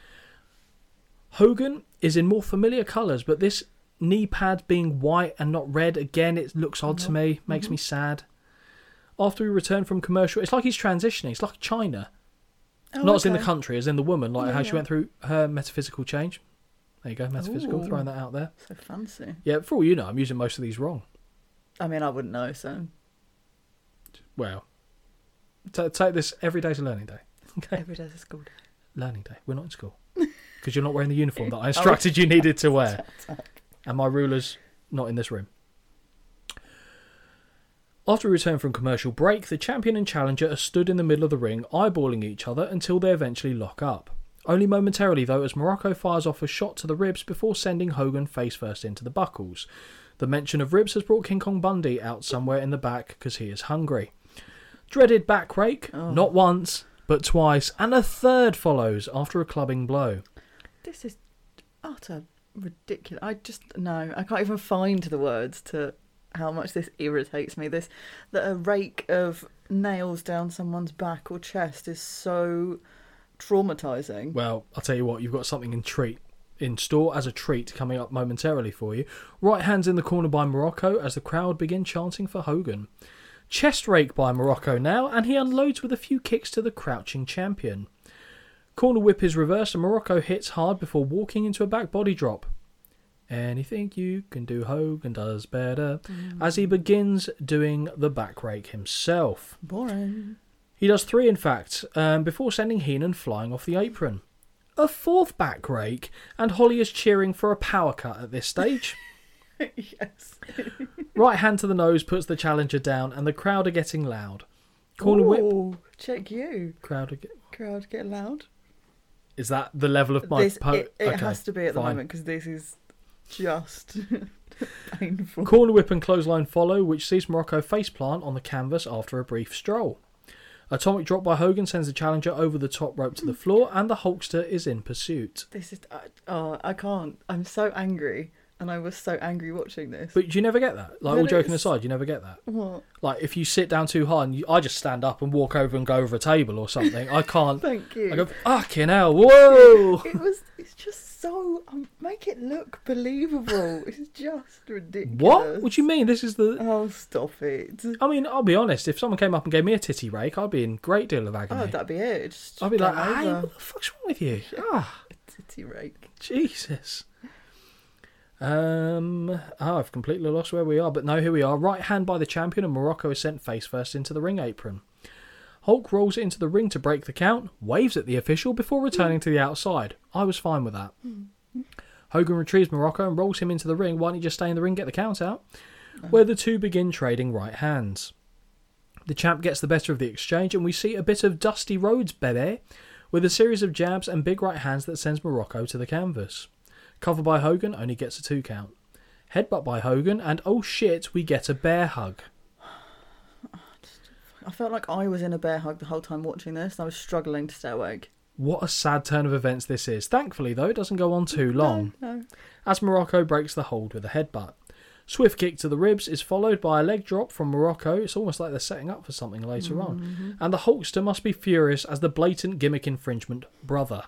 Hogan is in more familiar colours, but this knee pad being white and not red, again, it looks odd to me, makes me sad. After we return from commercial, it's like he's transitioning. It's like China. Oh, Not as in the okay. country, as in the woman, like how she Yeah. went through her metaphysical change. There you go, metaphysical, Ooh. throwing that out there. So fancy. Yeah, for all you know, I'm using most of these wrong. I mean, I wouldn't know, so Well, take this, every day's a learning day. Okay, every day's a school day. learning day. We're not in school. Because you're not wearing the uniform that I instructed you needed to wear. And my ruler's not in this room. After we return from commercial break, the champion and challenger are stood in the middle of the ring, eyeballing each other until they eventually lock up. Only momentarily though, as Morocco fires off a shot to the ribs before sending Hogan face first into the buckles. The mention of ribs has brought King Kong Bundy out somewhere in the back because he is hungry. Dreaded back rake, not once, but twice, and a third follows after a clubbing blow. This is utter ridiculous. I can't even find the words to how much this irritates me. That a rake of nails down someone's back or chest is so traumatizing. Well, I'll tell you what, you've got something in store as a treat coming up momentarily for you. Right hands in the corner by Morocco as the crowd begin chanting for Hogan. Chest rake by Morocco now, and he unloads with a few kicks to the crouching champion. Corner whip is reversed and Morocco hits hard before walking into a back body drop. Anything you can do, Hogan does better, as he begins doing the back rake himself. Boring. He does 3 in fact, before sending Heenan flying off the apron. A 4th back rake, and Holly is cheering for a power cut at this stage. Yes. Right hand to the nose puts the challenger down, and the crowd are getting loud. Corner whip. Ooh, check you. Crowd Get loud. Is that the level of my... It Okay, has to be at the fine. moment because this is just painful. Corner whip and clothesline follow, which sees Morocco faceplant on the canvas after a brief stroll. Atomic drop by Hogan sends the challenger over the top rope to the floor, and the Hulkster is in pursuit. This is... I can't. I'm so angry. And I was so angry watching this. But you never get that. Like, But all joking it's- aside, you never get that. What? Like, if you sit down too hard, and I just stand up and walk over and go over a table or something. I can't... Thank you. I go, fucking hell, whoa! It's just so... make it look believable. It's just ridiculous. What? What do you mean? This is the... Oh, stop it. I mean, I'll be honest. If someone came up and gave me a titty rake, I'd be in great deal of agony. Oh, that'd be it. Just I'd be like, game hey, over. what the fuck's wrong with you? Ah, Titty rake. Jesus. I've completely lost where we are, but no, here we are. Right hand by the champion, and Morocco is sent face first into the ring apron. Hulk rolls it into the ring to break the count, waves at the official before returning to the outside. I was fine with that. Hogan retrieves Morocco and rolls him into the ring. Why don't you just stay in the ring and get the count out? Where the two begin trading right hands. The champ gets the better of the exchange, and we see a bit of Dusty Rhodes, baby, with a series of jabs and big right hands that sends Morocco to the canvas. Cover by Hogan only gets a 2 count. Headbutt by Hogan, and oh shit, we get a bear hug. I felt like I was in a bear hug the whole time watching this, and I was struggling to stay awake. What a sad turn of events this is. Thankfully, though, it doesn't go on too long. No. As Morocco breaks the hold with a headbutt. Swift kick to the ribs is followed by a leg drop from Morocco. It's almost like they're setting up for something later on. And the Hulkster must be furious as the blatant gimmick infringement brother.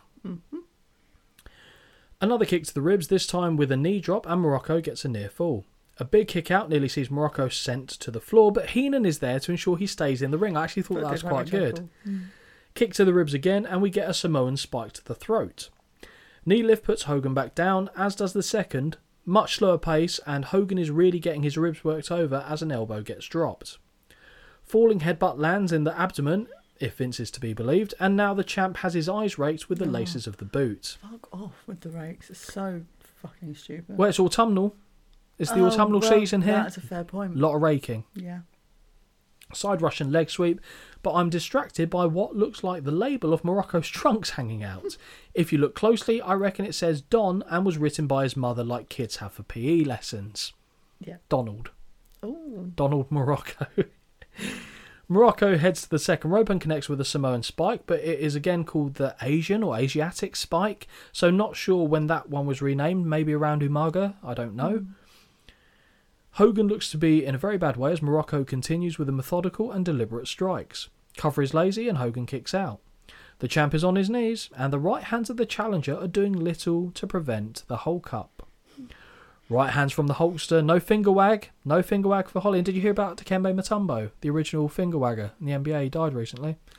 Another kick to the ribs, this time with a knee drop, and Morocco gets a near fall. A big kick out nearly sees Morocco sent to the floor, but Heenan is there to ensure he stays in the ring. I actually thought that was quite good. Kick to the ribs again, and we get a Samoan spike to the throat. Knee lift puts Hogan back down, as does the second. Much slower pace, and Hogan is really getting his ribs worked over as an elbow gets dropped. Falling headbutt lands in the abdomen, if Vince is to be believed, and now the champ has his eyes raked with the laces of the boot. Fuck off with the rakes. It's so fucking stupid. Well, it's autumnal. It's the autumnal season here. That's a fair point. Lot of raking. Yeah. Side rush and leg sweep, but I'm distracted by what looks like the label of Morocco's trunks hanging out. If you look closely, I reckon it says Don and was written by his mother like kids have for PE lessons. Yeah. Donald. Ooh. Donald Morocco. Morocco heads to the second rope and connects with a Samoan spike, but it is again called the Asian or Asiatic spike, so not sure when that one was renamed, maybe around Umaga, I don't know. Hogan looks to be in a very bad way as Morocco continues with the methodical and deliberate strikes. Cover is lazy and Hogan kicks out. The champ is on his knees, and the right hands of the challenger are doing little to prevent the Hulk up. Right hands from the Hulkster, no finger wag for Holly. And did you hear about Dikembe Mutombo, the original finger wagger in the NBA? He died recently. Oh.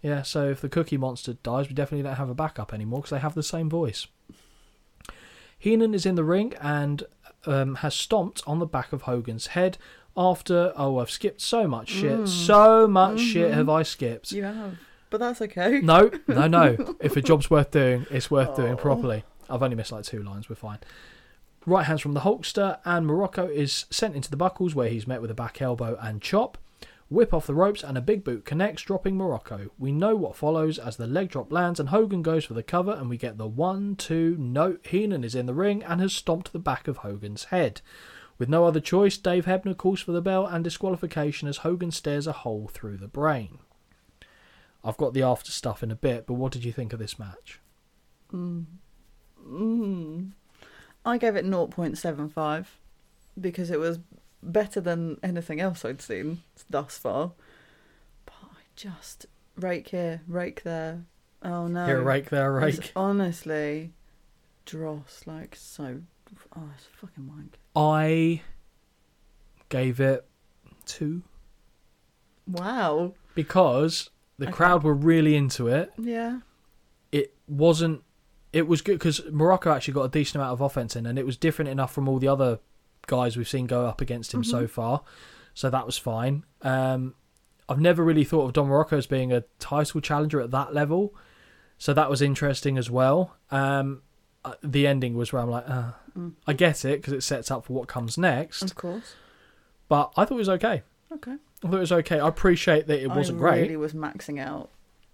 Yeah, so if the Cookie Monster dies, we definitely don't have a backup anymore because they have the same voice. Heenan is in the ring and has stomped on the back of Hogan's head after... Oh, I've skipped so much shit. So much shit have I skipped. You have. But that's okay. No. If a job's worth doing, it's worth doing properly. I've only missed like 2 lines. We're fine. Right hands from the Hulkster, and Morocco is sent into the buckles where he's met with a back elbow and chop. Whip off the ropes and a big boot connects, dropping Morocco. We know what follows as the leg drop lands and Hogan goes for the cover, and we get the 1-2 note. Heenan is in the ring and has stomped the back of Hogan's head. With no other choice, Dave Hebner calls for the bell and disqualification as Hogan stares a hole through the brain. I've got the after stuff in a bit, but what did you think of this match? I gave it 0.75 because it was better than anything else I'd seen thus far. But I just rake here, rake there. Oh no. Here, rake there, rake. It's honestly dross, like so. Oh, it's fucking wank. I gave it 2. Wow. Because the crowd were really into it. Yeah. It was good because Morocco actually got a decent amount of offense in, and it was different enough from all the other guys we've seen go up against him so far. So that was fine. I've never really thought of Don Morocco as being a title challenger at that level. So that was interesting as well. The ending was where I'm like, I get it because it sets up for what comes next. Of course. But I thought it was okay. Okay. I thought it was okay. I appreciate that it wasn't great. I really was maxing out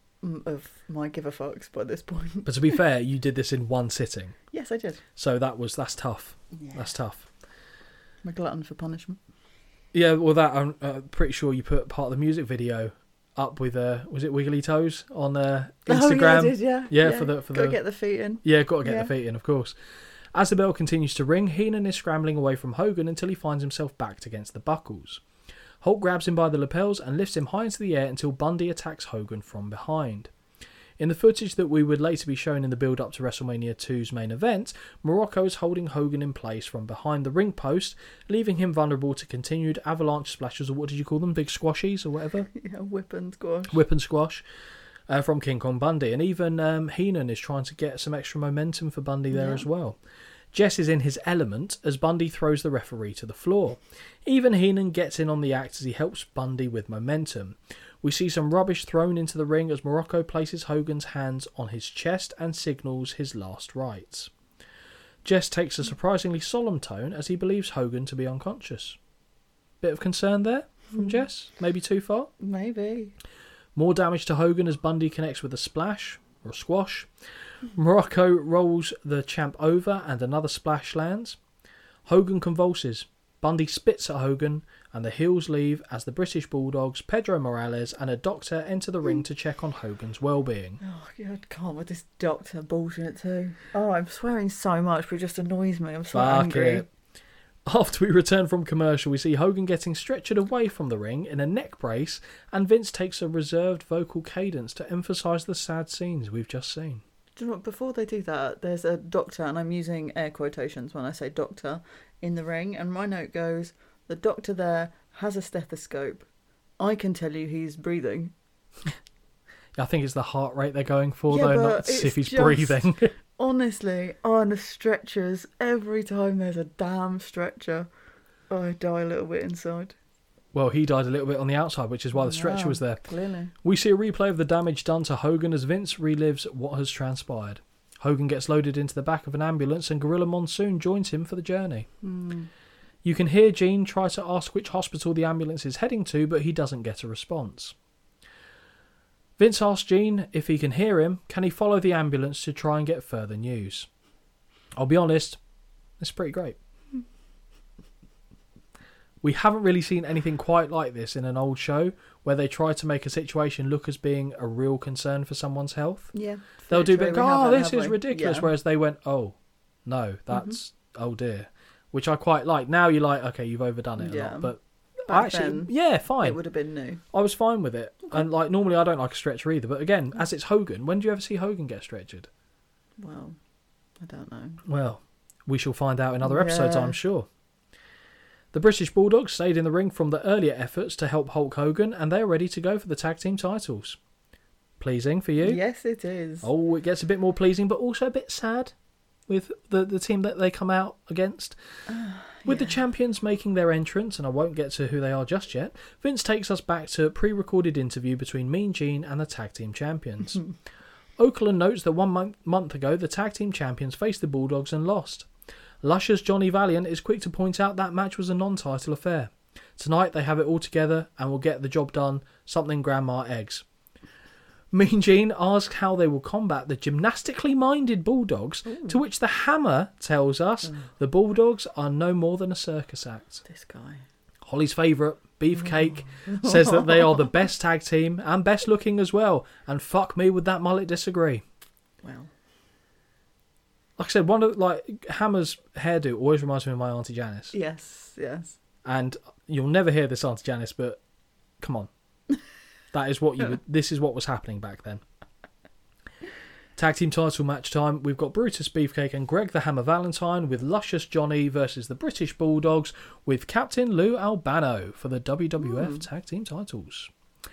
of my give a fucks by this point. But to be fair, you did this in one sitting. Yes, I did. So that's tough. Yeah. That's tough. I'm a glutton for punishment. Yeah, well, that I'm pretty sure you put part of the music video up with was it Wiggly Toes on Instagram? Oh, yeah, I did, yeah. Yeah, for the gotta get the feet in. Yeah, got to get the feet in, of course. As the bell continues to ring, Heenan is scrambling away from Hogan until he finds himself backed against the buckles. Hulk grabs him by the lapels and lifts him high into the air until Bundy attacks Hogan from behind. In the footage that we would later be shown in the build-up to WrestleMania 2's main event, Morocco is holding Hogan in place from behind the ring post, leaving him vulnerable to continued avalanche splashes, or what did you call them, big squashies or whatever? Yeah, whip and squash. Whip and squash from King Kong Bundy. And even Heenan is trying to get some extra momentum for Bundy there as well. Jess is in his element as Bundy throws the referee to the floor. Even Heenan gets in on the act as he helps Bundy with momentum. We see some rubbish thrown into the ring as Morocco places Hogan's hands on his chest and signals his last rites. Jess takes a surprisingly solemn tone as he believes Hogan to be unconscious. Bit of concern there from Jess? Maybe too far? Maybe. More damage to Hogan as Bundy connects with a splash, or a squash. Morocco rolls the champ over and another splash lands. Hogan convulses. Bundy spits at Hogan and the heels leave as the British Bulldogs, Pedro Morales and a doctor enter the ring to check on Hogan's well-being. Oh, God, can't with this doctor bullshit too. Oh, I'm swearing so much, but it just annoys me. I'm so angry. It. After we return from commercial, we see Hogan getting stretchered away from the ring in a neck brace, and Vince takes a reserved vocal cadence to emphasise the sad scenes we've just seen. Do you know what, before they do that, there's a doctor, and I'm using air quotations when I say doctor, in the ring, and my note goes, the doctor there has a stethoscope. I can tell you he's breathing. I think it's the heart rate they're going for, though, not to see if he's breathing. Honestly, on the stretchers, every time there's a damn stretcher, I die a little bit inside. Well, he died a little bit on the outside, which is why the stretcher was there. Clearly. We see a replay of the damage done to Hogan as Vince relives what has transpired. Hogan gets loaded into the back of an ambulance and Gorilla Monsoon joins him for the journey. You can hear Gene try to ask which hospital the ambulance is heading to, but he doesn't get a response. Vince asks Gene if he can hear him, can he follow the ambulance to try and get further news? I'll be honest, it's pretty great. We haven't really seen anything quite like this in an old show where they try to make a situation look as being a real concern for someone's health. Yeah. They'll do a bit, this is ridiculous, whereas they went, oh, no, that's, oh dear. Which I quite like. Now you're like, okay, you've overdone it a lot, but back then, fine. It would have been new. I was fine with it. Okay. And like normally I don't like a stretcher either, but again, as it's Hogan, when do you ever see Hogan get stretchered? Well, I don't know. Well, we shall find out in other episodes, I'm sure. The British Bulldogs stayed in the ring from the earlier efforts to help Hulk Hogan, and they are ready to go for the tag team titles. Pleasing for you? Yes, it is. Oh, it gets a bit more pleasing, but also a bit sad with the team that they come out against. With the champions making their entrance, and I won't get to who they are just yet, Vince takes us back to a pre-recorded interview between Mean Gene and the tag team champions. Okerlund notes that 1 month ago, the tag team champions faced the Bulldogs and lost. Luscious Johnny Valiant is quick to point out that match was a non-title affair. Tonight they have it all together and will get the job done, something Grandma eggs. Mean Gene asks how they will combat the gymnastically minded Bulldogs, to which the Hammer tells us the Bulldogs are no more than a circus act. This guy. Holly's favourite, Beefcake, says that they are the best tag team and best looking as well, and fuck me would that mullet disagree. Well. Like I said, Hammer's hairdo always reminds me of my Auntie Janice. Yes. And you'll never hear this, Auntie Janice, but come on. That is this is what was happening back then. Tag team title match time. We've got Brutus Beefcake and Greg the Hammer Valentine with Luscious Johnny versus the British Bulldogs with Captain Lou Albano for the WWF tag team titles.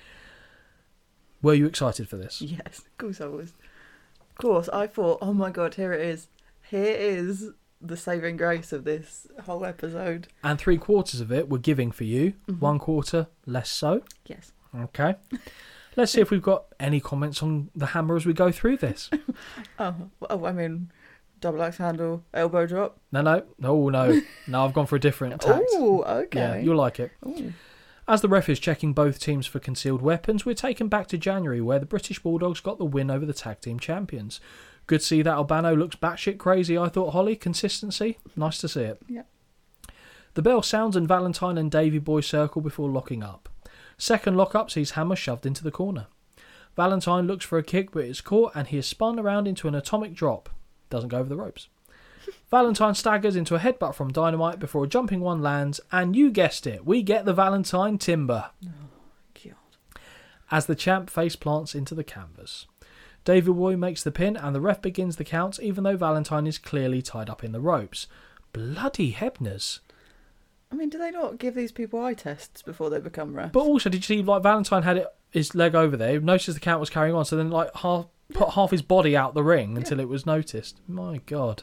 Were you excited for this? Yes, of course I was. Of course, I thought, oh my God, here it is. Here is the saving grace of this whole episode. And 3/4 of it we're giving for you. 1/4 less so. Yes. Okay. Let's see if we've got any comments on the Hammer as we go through this. I mean, double axe handle, elbow drop. No. No, I've gone for a different tact. Oh, okay. Yeah, you'll like it. Ooh. As the ref is checking both teams for concealed weapons, we're taken back to January where the British Bulldogs got the win over the tag team champions. Good to see that Albano looks batshit crazy, I thought, Holly. Consistency. Nice to see it. Yeah. The bell sounds and Valentine and Davey Boy circle before locking up. Second lock-up sees Hammer shoved into the corner. Valentine looks for a kick, but it's caught and he is spun around into an atomic drop. Doesn't go over the ropes. Valentine staggers into a headbutt from Dynamite before a jumping one lands, and you guessed it, we get the Valentine Timber. Oh, God. As the champ face plants into the canvas. Davey Boy makes the pin and the ref begins the counts even though Valentine is clearly tied up in the ropes. Bloody Hebners. I mean, do they not give these people eye tests before they become refs? But also, did you see, Valentine had his leg over there, noticed the count was carrying on, so then, put half his body out the ring until it was noticed. My God.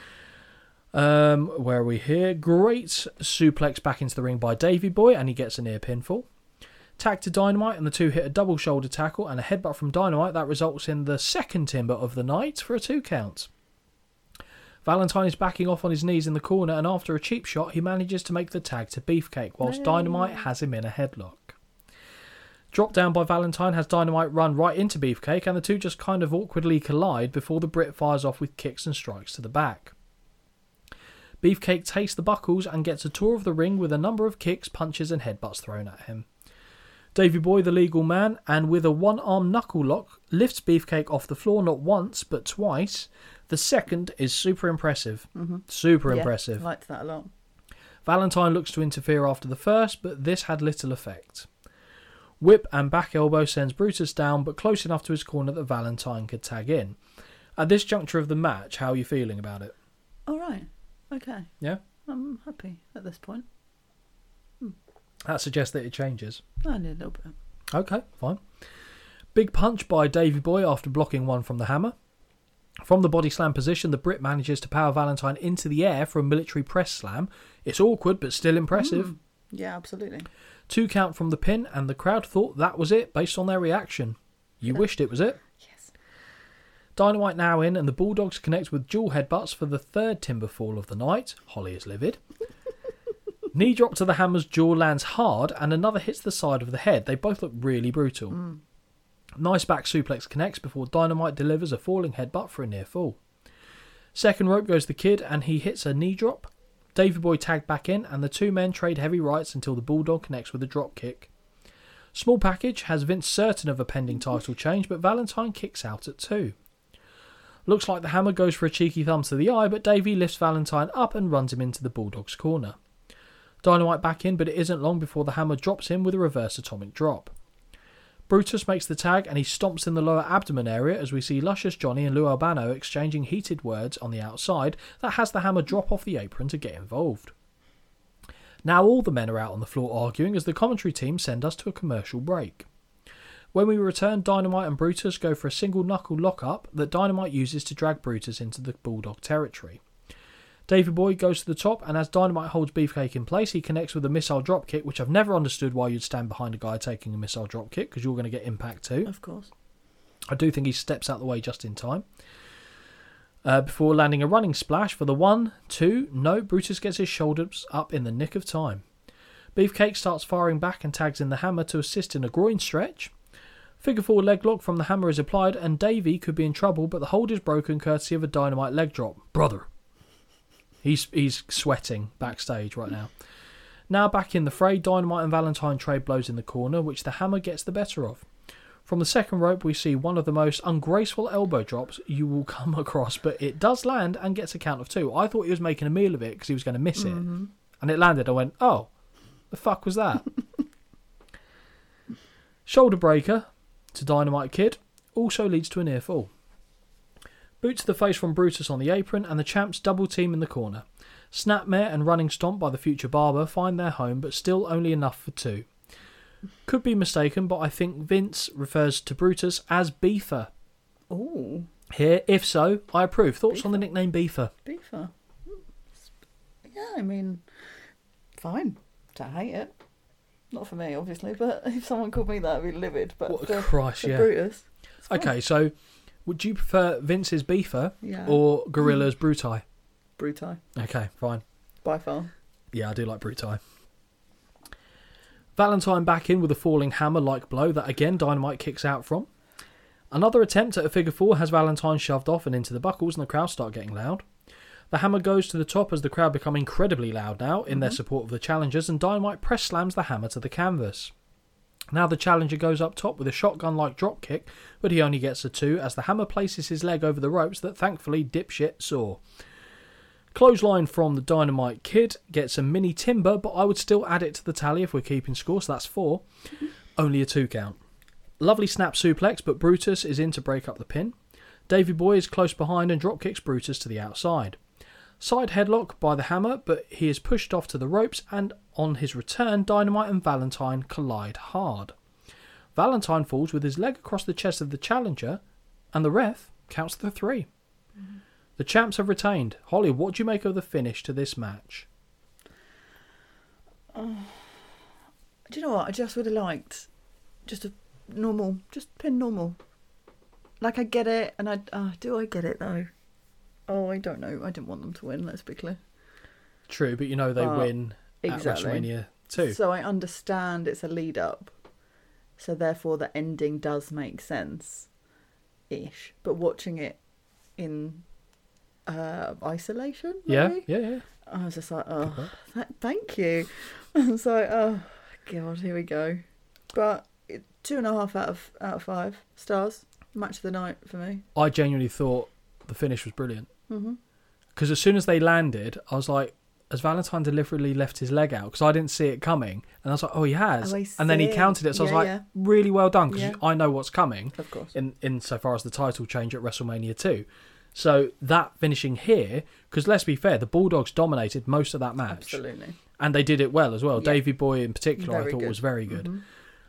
Where are we here? Great suplex back into the ring by Davey Boy, and he gets a near pinfall. Tag to Dynamite, and the two hit a double shoulder tackle and a headbutt from Dynamite that results in the second timber of the night for a 2 count. Valentine is backing off on his knees in the corner, and after a cheap shot, he manages to make the tag to Beefcake, whilst Dynamite has him in a headlock. Drop down by Valentine has Dynamite run right into Beefcake, and the two just kind of awkwardly collide before the Brit fires off with kicks and strikes to the back. Beefcake tastes the buckles and gets a tour of the ring with a number of kicks, punches and headbutts thrown at him. Davey Boy, the legal man, and with a one-arm knuckle lock, lifts Beefcake off the floor not once, but twice. The second is super impressive. Super impressive. I liked that a lot. Valentine looks to interfere after the first, but this had little effect. Whip and back elbow sends Brutus down, but close enough to his corner that Valentine could tag in. At this juncture of the match, how are you feeling about it? All right. Okay. Yeah? I'm happy at this point. That suggests that it changes. I need a little bit. Okay, fine. Big punch by Davey Boy after blocking one from the Hammer. From the body slam position, the Brit manages to power Valentine into the air for a military press slam. It's awkward, but still impressive. Yeah, absolutely. 2 count from the pin, and the crowd thought that was it based on their reaction. You wished it was it? Yes. Dynamite now in, and the Bulldogs connect with dual headbutts for the third timber fall of the night. Holly is livid. Knee drop to the Hammer's jaw lands hard, and another hits the side of the head. They both look really brutal. Nice back suplex connects before Dynamite delivers a falling headbutt for a near fall. Second rope goes the Kid, and he hits a knee drop. Davey Boy tagged back in, and the two men trade heavy rights until the Bulldog connects with a drop kick. Small package has Vince certain of a pending title change, but Valentine kicks out at 2. Looks like the Hammer goes for a cheeky thumb to the eye, but Davey lifts Valentine up and runs him into the Bulldog's corner. Dynamite back in, but it isn't long before the Hammer drops him with a reverse atomic drop. Brutus makes the tag and he stomps in the lower abdomen area as we see Luscious Johnny and Lou Albano exchanging heated words on the outside that has the Hammer drop off the apron to get involved. Now all the men are out on the floor arguing as the commentary team send us to a commercial break. When we return, Dynamite and Brutus go for a single knuckle lock-up that Dynamite uses to drag Brutus into the Bulldog territory. Davey Boy goes to the top, and as Dynamite holds Beefcake in place, he connects with a missile dropkick, which I've never understood why you'd stand behind a guy taking a missile dropkick, because you're going to get impact too. Of course. I do think he steps out the way just in time. Before landing a running splash for the 1, 2, no, Brutus gets his shoulders up in the nick of time. Beefcake starts firing back and tags in the hammer to assist in a groin stretch. Figure 4 leg lock from the hammer is applied, and Davey could be in trouble, but the hold is broken courtesy of a Dynamite leg drop. Brother. He's sweating backstage right now. Now back in the fray, Dynamite and Valentine trade blows in the corner, which the hammer gets the better of. From the second rope, we see one of the most ungraceful elbow drops you will come across, but it does land and gets a count of 2. I thought he was making a meal of it because he was going to miss it. And it landed. I went, oh, the fuck was that? Shoulder breaker to Dynamite Kid also leads to a near fall. Boot to the face from Brutus on the apron, and the champs double team in the corner. Snapmare and running stomp by the future Barber find their home, but still only enough for 2. Could be mistaken, but I think Vince refers to Brutus as Beefer. Oh. Here, if so, I approve. Thoughts Beefer. on the nickname Beefer? Beefer. Yeah, I mean, fine. Don't hate it. Not for me, obviously, but if someone called me that, I'd be livid. But What a for, crush, for yeah. Brutus. It's fine. Okay, so would you prefer Vince's Beefer Yeah. or Gorilla's Brutai? Brutai. Okay, fine. By far. Yeah, I do like Brutai. Valentine back in with a falling hammer-like blow that again Dynamite kicks out from. Another attempt at a figure 4 has Valentine shoved off and into the buckles, and the crowd start getting loud. The hammer goes to the top as the crowd become incredibly loud now in their support of the challengers, and Dynamite press slams the hammer to the canvas. Now the challenger goes up top with a shotgun-like drop kick, but he only gets a 2 as the hammer places his leg over the ropes that thankfully dipshit saw. Clothesline from the Dynamite Kid gets a mini timber, but I would still add it to the tally if we're keeping score, so that's 4. Only a 2 count. Lovely snap suplex, but Brutus is in to break up the pin. Davey Boy is close behind and drop kicks Brutus to the outside. Side headlock by the hammer, but he is pushed off to the ropes, and on his return, Dynamite and Valentine collide hard. Valentine falls with his leg across the chest of the challenger, and the ref counts the 3. The champs have retained. Holly, what do you make of the finish to this match? Do you know what? I just would have liked just a normal, just pin normal. Like, I get it, and do I get it though? Oh, I don't know. I didn't want them to win, let's be clear. True, but you know they win exactly. at WrestleMania 2. So I understand it's a lead up. So therefore the ending does make sense. Ish. But watching it in isolation, maybe? Yeah. I was just like, oh, thank you. I was like, oh, God, here we go. But 2.5 out of 5 stars. Match of the night for me. I genuinely thought the finish was brilliant. Because as soon as they landed, I was like, has Valentine deliberately left his leg out? Because I didn't see it coming. And I was like, oh, he has. Oh, and then he counted it. So I was like, really well done. Because I know what's coming. Of course. In so far as the title change at WrestleMania 2. So that finishing here, because let's be fair, the Bulldogs dominated most of that match. Absolutely. And they did it well as well. Yeah. Davey Boy in particular, Very I thought good. was very good.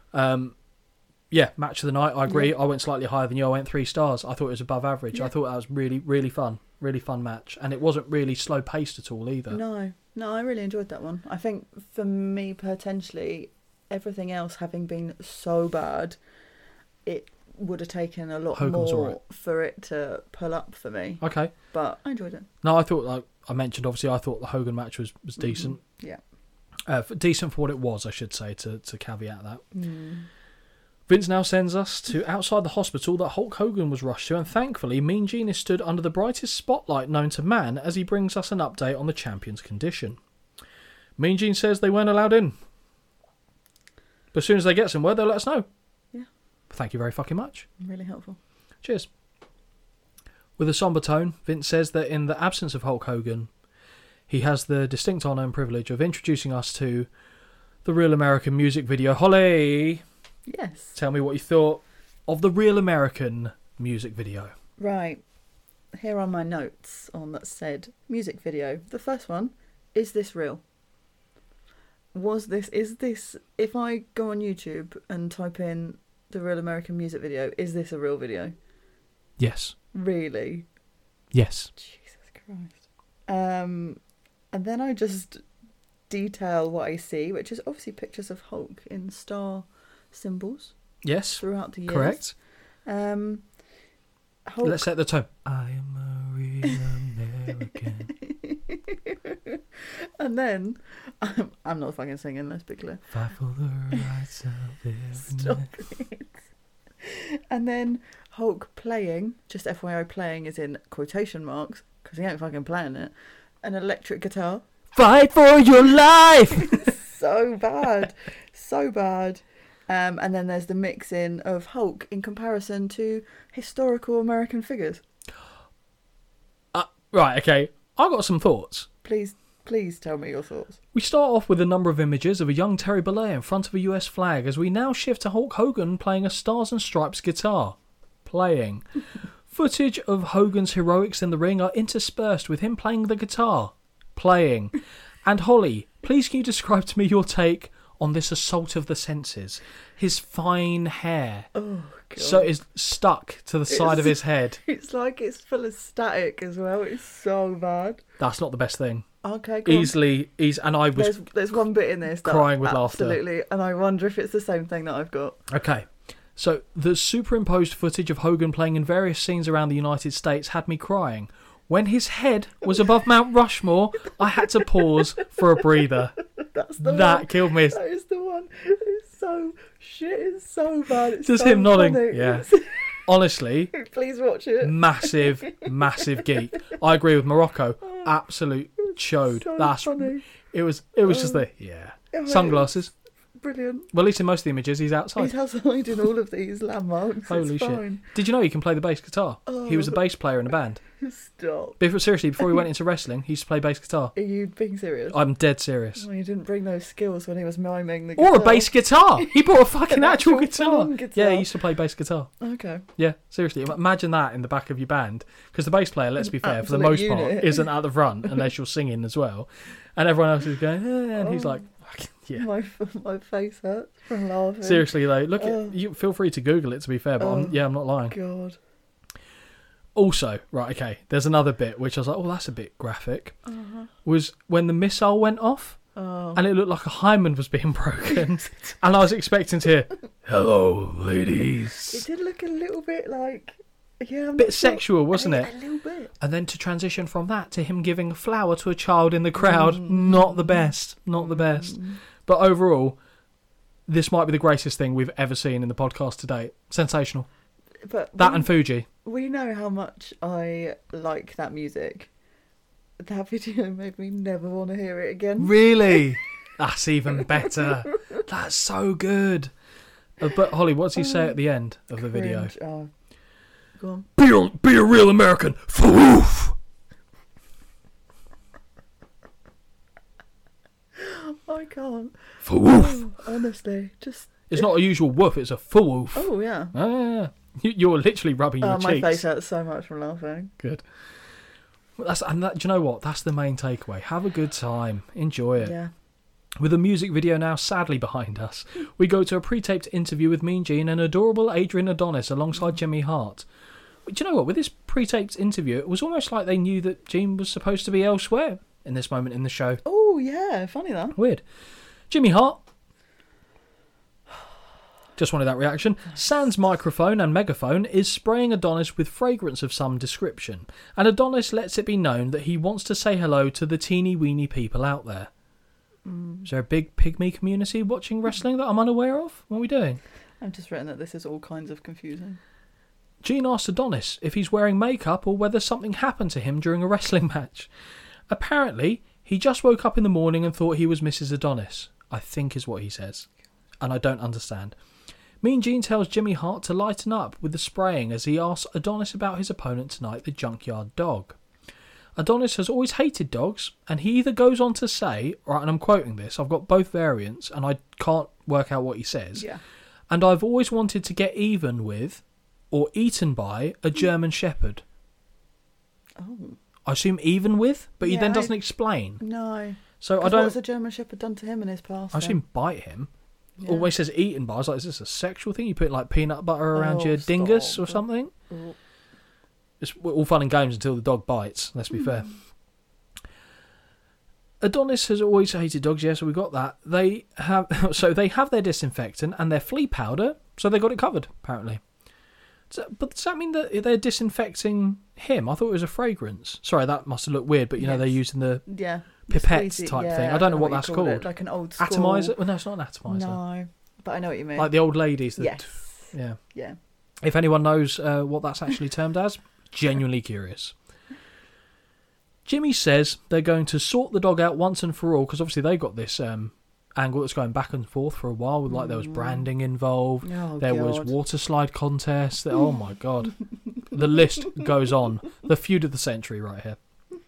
Yeah, match of the night, I agree. Yeah. I went slightly higher than you. I went 3 stars. I thought it was above average. Yeah. I thought that was really, really fun. Really fun match. And it wasn't really slow paced at all either. No, I really enjoyed that one. I think for me, potentially, everything else having been so bad, it would have taken a lot Hogan's more alright. for it to pull up for me. Okay. But I enjoyed it. No, I thought, like I mentioned, obviously, I thought the Hogan match was decent. Yeah. Decent for what it was, I should say, to caveat that. Vince now sends us to outside the hospital that Hulk Hogan was rushed to, and thankfully Mean Gene is stood under the brightest spotlight known to man as he brings us an update on the champion's condition. Mean Gene says they weren't allowed in. But as soon as they get somewhere, they'll let us know. Yeah. Thank you very fucking much. Really helpful. Cheers. With a sombre tone, Vince says that in the absence of Hulk Hogan, he has the distinct honour and privilege of introducing us to the Real American music video. Holly! Yes. Tell me what you thought of the Real American music video. Right. Here are my notes on that said music video. The first one, is this real? Is this, if I go on YouTube and type in the Real American music video, is this a real video? Yes. Really? Yes. Jesus Christ. And then I just detail what I see, which is obviously pictures of Hulk in star symbols Yes. throughout the years. Correct. Hulk. Let's set the tone. I am a real American. And then, I'm not fucking singing, let's be clear. Fight for the rights of every Stop man. it. And then Hulk playing, just FYI, playing is in quotation marks, because he ain't fucking playing it, an electric guitar. Fight for your life! So bad. So bad. And then there's the mix-in of Hulk in comparison to historical American figures. Right, okay. I've got some thoughts. Please tell me your thoughts. We start off with a number of images of a young Terry Bollea in front of a US flag as we now shift to Hulk Hogan playing a Stars and Stripes guitar. Playing. Footage of Hogan's heroics in the ring are interspersed with him playing the guitar. Playing. And Holly, please can you describe to me your take on this assault of the senses? His fine hair. Oh, God. So is stuck to the side of his head. It's like it's full of static as well. It's so bad. That's not the best thing. Okay, go on. And I was There's one bit in this that crying with laughter. absolutely, and I wonder if it's the same thing that I've got. Okay. So the superimposed footage of Hogan playing in various scenes around the United States had me crying. When his head was above Mount Rushmore, I had to pause for a breather. That's the That one. killed me. That is the one. It's so shit. It's so bad. It's Just so him nodding. funny. Yeah. Honestly, Please watch it. massive geek. I agree with Morocco. Absolute chode. So That's funny. it was just the sunglasses. Brilliant. Well, at least in most of the images, he's outside. He's outside in all of these landmarks. Holy it's shit! fine. Did you know he can play the bass guitar? He was a bass player in a band. Stop. Seriously, before he went into wrestling, he used to play bass guitar. Are you being serious? I'm dead serious. Well, you didn't bring those skills when he was miming the guitar. Or a bass guitar. He brought a fucking An actual actual guitar. full-on guitar. Yeah, he used to play bass guitar. Okay. Yeah, seriously. Imagine that in the back of your band. Because the bass player, let's be fair, for the absolute most part, unit. isn't at the front unless you're singing as well. And everyone else is going, and he's like, yeah. My face hurts from laughing. Seriously, though, look, you feel free to Google it, to be fair, but I'm not lying. God. Also, right, okay, there's another bit which I was like, oh, that's a bit graphic. Was when the missile went off and it looked like a hymen was being broken. And I was expecting to hear, hello, ladies. It did look a little bit like... Yeah, A bit sexual, wasn't it? A little bit. And then to transition from that to him giving a flower to a child in the crowd, not the best. Not the best. But overall, this might be the greatest thing we've ever seen in the podcast to date. Sensational. But That and Fuji. we know how much I like that music. That video made me never want to hear it again. Really? That's even better. That's so good. But Holly, what's he say at the end of the video? Cringe. Oh. Go on. Be a real American. Foof. I can't. Foof. Oh, honestly, just... It's not a usual woof, it's a foof. Oh, yeah. Ah, you're literally rubbing your My cheeks. face hurts so much from laughing. Good. Well, do you know what? That's the main takeaway. Have a good time. Enjoy it. Yeah. With the music video now sadly behind us, we go to a pre-taped interview with Mean Gene and adorable Adrian Adonis alongside Jimmy Hart. Do you know what? With this pre-taped interview, it was almost like they knew that Gene was supposed to be elsewhere in this moment in the show. Oh, yeah. Funny that. Weird. Jimmy Hart. Just wanted that reaction. Sans microphone and megaphone is spraying Adonis with fragrance of some description, and Adonis lets it be known that he wants to say hello to the teeny weeny people out there. Is there a big pygmy community watching wrestling that I'm unaware of? What are we doing? I've just written that this is all kinds of confusing. Gene asks Adonis if he's wearing makeup or whether something happened to him during a wrestling match. Apparently, he just woke up in the morning and thought he was Mrs. Adonis, I think is what he says. And I don't understand. Mean Gene tells Jimmy Hart to lighten up with the spraying as he asks Adonis about his opponent tonight, the Junkyard Dog. Adonis has always hated dogs, and he either goes on to say, right, and I'm quoting this, I've got both variants, and I can't work out what he says, and I've always wanted to get even with, or eaten by, a German Shepherd. Oh. I assume even with, but he then doesn't explain. No. So I What don't... has a German Shepherd done to him in his past? I assume bite him. always says eating bars. Like, is this a sexual thing? You put like peanut butter around Oh, your dingus stop. or something? Oh. It's all fun and games until the dog bites. Let's be fair. Adonis has always hated dogs. Yes, we got that. They have their disinfectant and their flea powder, so they got it covered apparently. But does that mean that they're disinfecting him? I thought it was a fragrance. Sorry, that must have looked weird. But you know they're using the pipette Squeezy, type thing. I don't know what that's you called. It, like an old school Atomizer? Well, no, it's not an atomizer. No, but I know what you mean. Like the old ladies. That, yes. Yeah. Yeah. If anyone knows what that's actually termed as, genuinely curious. Jimmy says they're going to sort the dog out once and for all, because obviously they got this angle that's going back and forth for a while. Like there was branding involved, there was water slide contests. Oh my god, the list goes on. The feud of the century right here.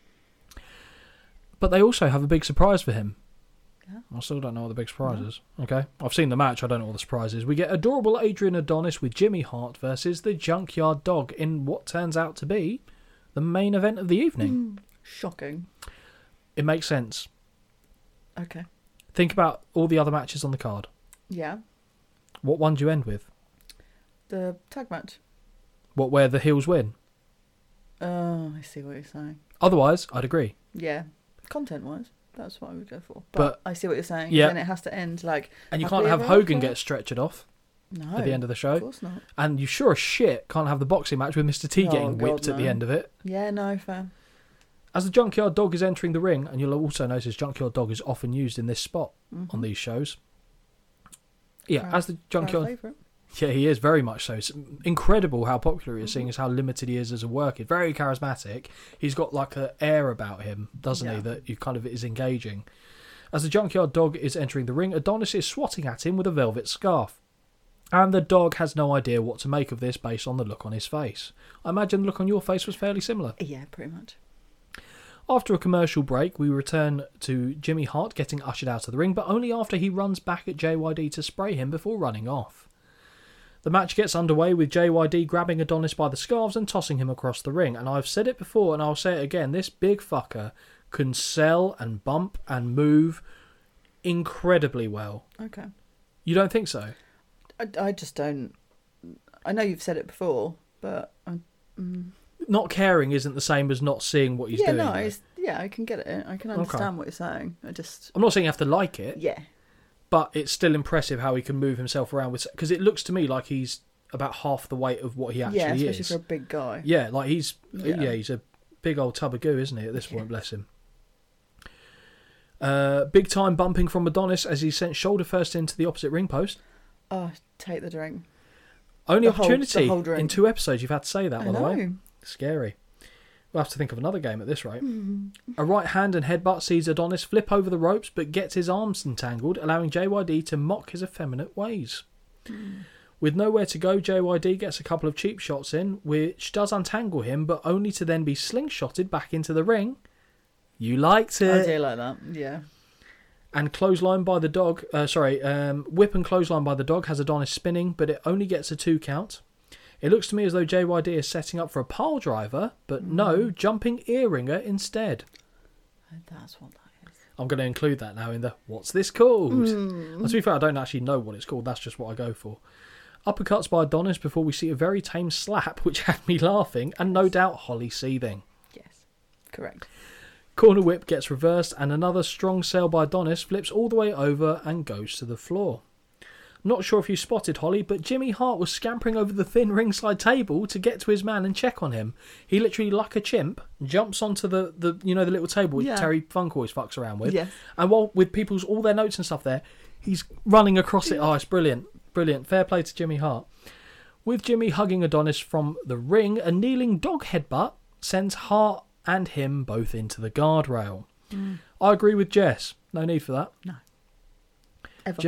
But they also have a big surprise for him. I still don't know what the big surprise is. Okay, I've seen the match. I don't know what the surprise is. We get adorable Adrian Adonis with Jimmy Hart versus the Junkyard Dog in what turns out to be the main event of the evening. Shocking. It makes sense. Okay. Think about all the other matches on the card. Yeah. What one do you end with? The tag match. What, where the heels win? Oh, I see what you're saying. Otherwise, I'd agree. Yeah. Content-wise, that's what I would go for. But I see what you're saying. Yeah. Then it has to end like... And you can't have Hogan get stretchered off No, at the end of the show. Of course not. And you sure as shit can't have the boxing match with Mr. T getting whipped at the end of it. Yeah, no, fair. As the Junkyard Dog is entering the ring, and you'll also notice Junkyard Dog is often used in this spot on these shows. Yeah, as the Junkyard... Yeah, he is, very much so. It's incredible how popular he is, seeing as how limited he is as a worker. Very charismatic. He's got like an air about him, doesn't he, that you kind of is engaging. As the Junkyard Dog is entering the ring, Adonis is swatting at him with a velvet scarf. And the dog has no idea what to make of this based on the look on his face. I imagine the look on your face was fairly similar. Yeah, pretty much. After a commercial break, we return to Jimmy Hart getting ushered out of the ring, but only after he runs back at JYD to spray him before running off. The match gets underway with JYD grabbing Adonis by the scarves and tossing him across the ring. And I've said it before and I'll say it again, this big fucker can sell and bump and move incredibly well. Okay. You don't think so? I just don't... I know you've said it before, but... Not caring isn't the same as not seeing what he's doing. I can get it. I can understand what you're saying. I'm not saying you have to like it. Yeah. But it's still impressive how he can move himself around with, because it looks to me like he's about half the weight of what he actually is. Yeah, especially for a big guy. Yeah, like he's a big old tub of goo, isn't he? At this point, bless him. Big time bumping from Adonis as he's sent shoulder first into the opposite ring post. Oh, take the drink. Only the opportunity whole drink. in 2 episodes you've had to say that, by the way. I know. Scary. We'll have to think of another game at this rate. A right hand and headbutt sees Adonis flip over the ropes but gets his arms entangled, allowing JYD to mock his effeminate ways. With nowhere to go, JYD gets a couple of cheap shots in, which does untangle him, but only to then be slingshotted back into the ring. You liked it. I do like that, yeah. And clothesline by the dog, whip and clothesline by the dog has Adonis spinning, but it only gets a 2 count. It looks to me as though JYD is setting up for a pile driver, but no, jumping ear ringer instead. That's what that is. I'm going to include that now in the what's this called? To be fair, I don't actually know what it's called. That's just what I go for. Uppercuts by Adonis before we see a very tame slap, which had me laughing, and no doubt Holly seething. Yes, correct. Corner whip gets reversed, and another strong sail by Adonis flips all the way over and goes to the floor. Not sure if you spotted Holly, but Jimmy Hart was scampering over the thin ringside table to get to his man and check on him. He literally, like a chimp, jumps onto the little table which Terry Funk always fucks around with. Yes. And while with people's all their notes and stuff there, he's running across it. Oh, it's brilliant. Brilliant. Fair play to Jimmy Hart. With Jimmy hugging Adonis from the ring, a kneeling dog headbutt sends Hart and him both into the guardrail. I agree with Jess. No need for that. No. Ever.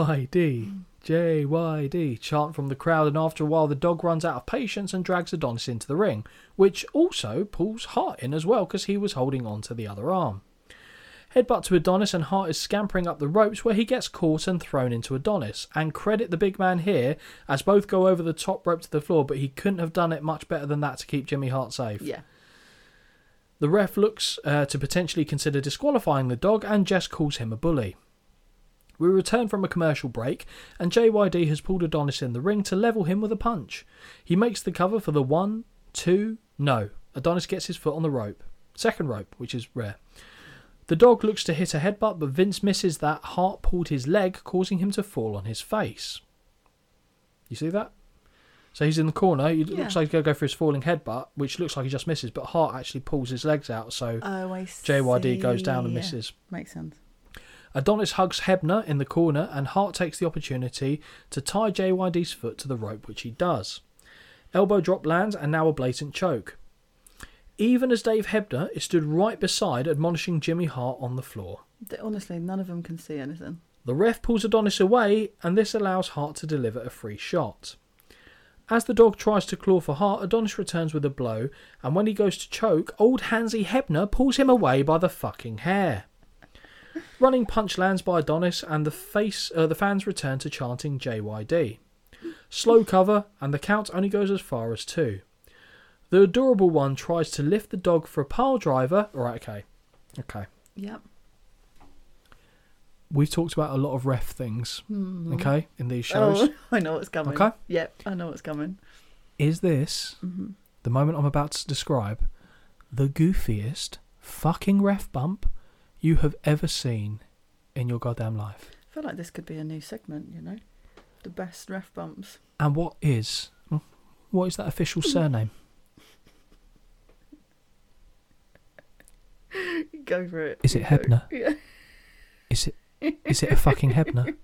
JYD chant from the crowd, and after a while the dog runs out of patience and drags Adonis into the ring, which also pulls Hart in as well because he was holding on to the other arm. Headbutt to Adonis, and Hart is scampering up the ropes where he gets caught and thrown into Adonis. And credit the big man here as both go over the top rope to the floor, but he couldn't have done it much better than that to keep Jimmy Hart safe. Yeah. The ref looks to potentially consider disqualifying the dog, and Jess calls him a bully. We return from a commercial break, and JYD has pulled Adonis in the ring to level him with a punch. He makes the cover for the 1, 2, no. Adonis gets his foot on the rope. Second rope, which is rare. The dog looks to hit a headbutt, but Vince misses that. Hart pulled his leg, causing him to fall on his face. You see that? So he's in the corner. It looks like he's going to go for his falling headbutt, which looks like he just misses, but Hart actually pulls his legs out, so JYD goes down and misses. Makes sense. Adonis hugs Hebner in the corner, and Hart takes the opportunity to tie JYD's foot to the rope, which he does. Elbow drop lands, and now a blatant choke. Even as Dave Hebner is stood right beside, admonishing Jimmy Hart on the floor. Honestly, none of them can see anything. The ref pulls Adonis away, and this allows Hart to deliver a free shot. As the dog tries to claw for Hart, Adonis returns with a blow, and when he goes to choke, old Handsy Hebner pulls him away by the fucking hair. Running punch lands by Adonis, and the fans return to chanting JYD. Slow cover, and the count only goes as far as 2. The adorable one tries to lift the dog for a pile driver. Right, okay. Yep. We've talked about a lot of ref things, okay, in these shows. Oh, I know what's coming. Okay. Yep, I know what's coming. Is this, the moment I'm about to describe, the goofiest fucking ref bump you have ever seen in your goddamn life? I feel like this could be a new segment, you know? The best ref bumps. And what is that official surname? Go for it. Is it Hebner? Yeah. Is it a fucking Hebner?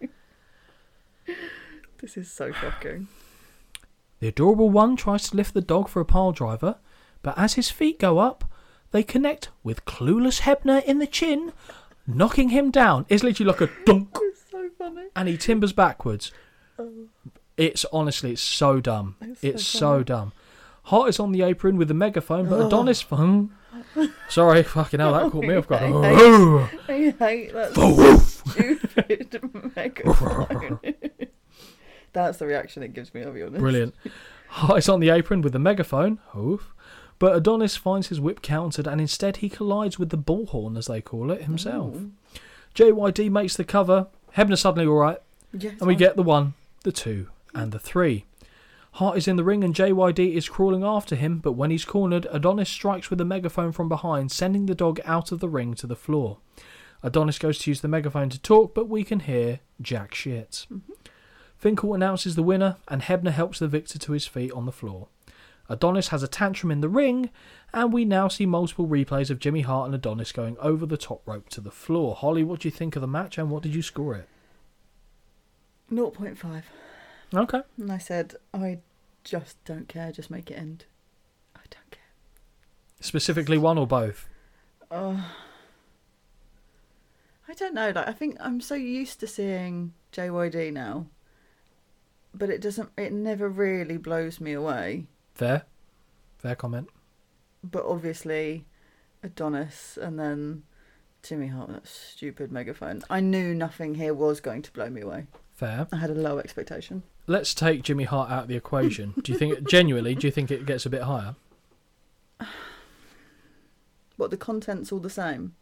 This is so shocking. The adorable one tries to lift the dog for a pile driver, but as his feet go up, they connect with clueless Hebner in the chin, knocking him down. It's literally like a dunk. It's so funny. And he timbers backwards. It's so dumb. It's so dumb. Hart is on the apron with the megaphone, but Adonis... Sorry, fucking hell, that caught me off guard. I hate that stupid megaphone. That's the reaction it gives me, I'll be honest. Brilliant. Hart is on the apron with the megaphone, but Adonis finds his whip countered, and instead he collides with the bullhorn, as they call it, himself. JYD makes the cover. Hebner suddenly alright. Yes, and we get the 1, the 2, and the 3. Hart is in the ring and JYD is crawling after him, but when he's cornered, Adonis strikes with a megaphone from behind, sending the dog out of the ring to the floor. Adonis goes to use the megaphone to talk, but we can hear jack shit. Finkel announces the winner, and Hebner helps the victor to his feet on the floor. Adonis has a tantrum in the ring, and we now see multiple replays of Jimmy Hart and Adonis going over the top rope to the floor. Holly, what do you think of the match, and what did you score it? 0.5. Okay. And I said, I just don't care, just make it end. I don't care. Specifically one or both? I don't know. Like, I think I'm so used to seeing JYD now, but it never really blows me away. Fair comment. But obviously, Adonis and then Jimmy Hart, that stupid megaphone. I knew nothing here was going to blow me away. Fair. I had a low expectation. Let's take Jimmy Hart out of the equation. Do you think it gets a bit higher? What, the content's all the same?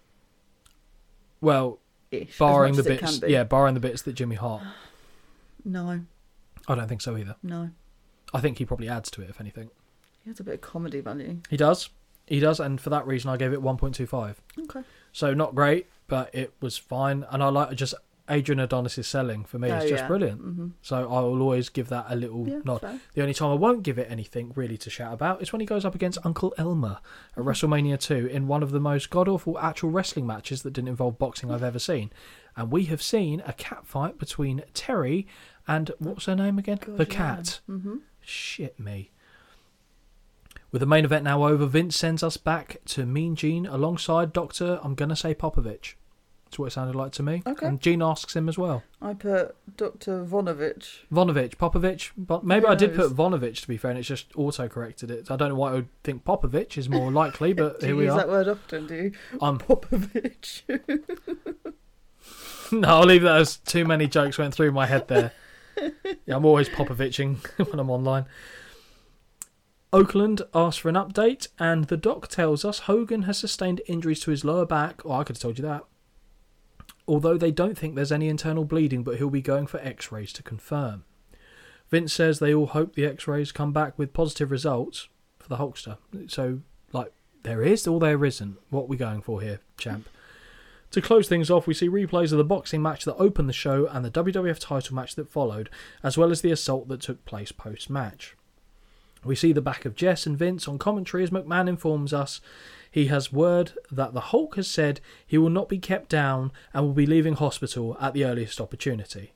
Well, Ish, barring as the much as it bits, can be. barring the bits that Jimmy Hart. No, I don't think so either. no. I think he probably adds to it, if anything. He has a bit of comedy value. He does, and for that reason, I gave it 1.25. Okay. So not great, but it was fine, and I like just Adrian Adonis' selling for me. It's just brilliant. Mm-hmm. So I will always give that a little nod. Fair. The only time I won't give it anything really to shout about is when he goes up against Uncle Elmer at WrestleMania 2 in one of the most god-awful actual wrestling matches that didn't involve boxing I've ever seen. And we have seen a cat fight between Terry and, what's her name again? God, the cat. Mm-hmm. Shit me. With the main event now over, Vince sends us back to Mean Gene alongside Dr. I'm going to say Popovich. That's what it sounded like to me. Okay. And Gene asks him as well. I put Dr. Vonovich. Popovich. But maybe I did knows? put Vonovich, to be fair, and it's just auto-corrected it. I don't know why I would think Popovich is more likely, but here we Do you use are. that word often, do you? I'm Popovich. No, I'll leave that as too many jokes went through my head there. Yeah, I'm always Popoviching when I'm online. Oakland asks for an update, and the doc tells us Hogan has sustained injuries to his lower back. Oh, I could have told you that. although they don't think there's any internal bleeding, but he'll be going for x-rays to confirm. Vince says they all hope the x-rays come back with positive results for the Hulkster. So, like, there is or there isn't. What are we going for here, champ? To close things off, we see replays of the boxing match that opened the show and the WWF title match that followed, as well as the assault that took place post-match. We see the back of Jess and Vince on commentary as McMahon informs us he has word that the Hulk has said he will not be kept down and will be leaving hospital at the earliest opportunity.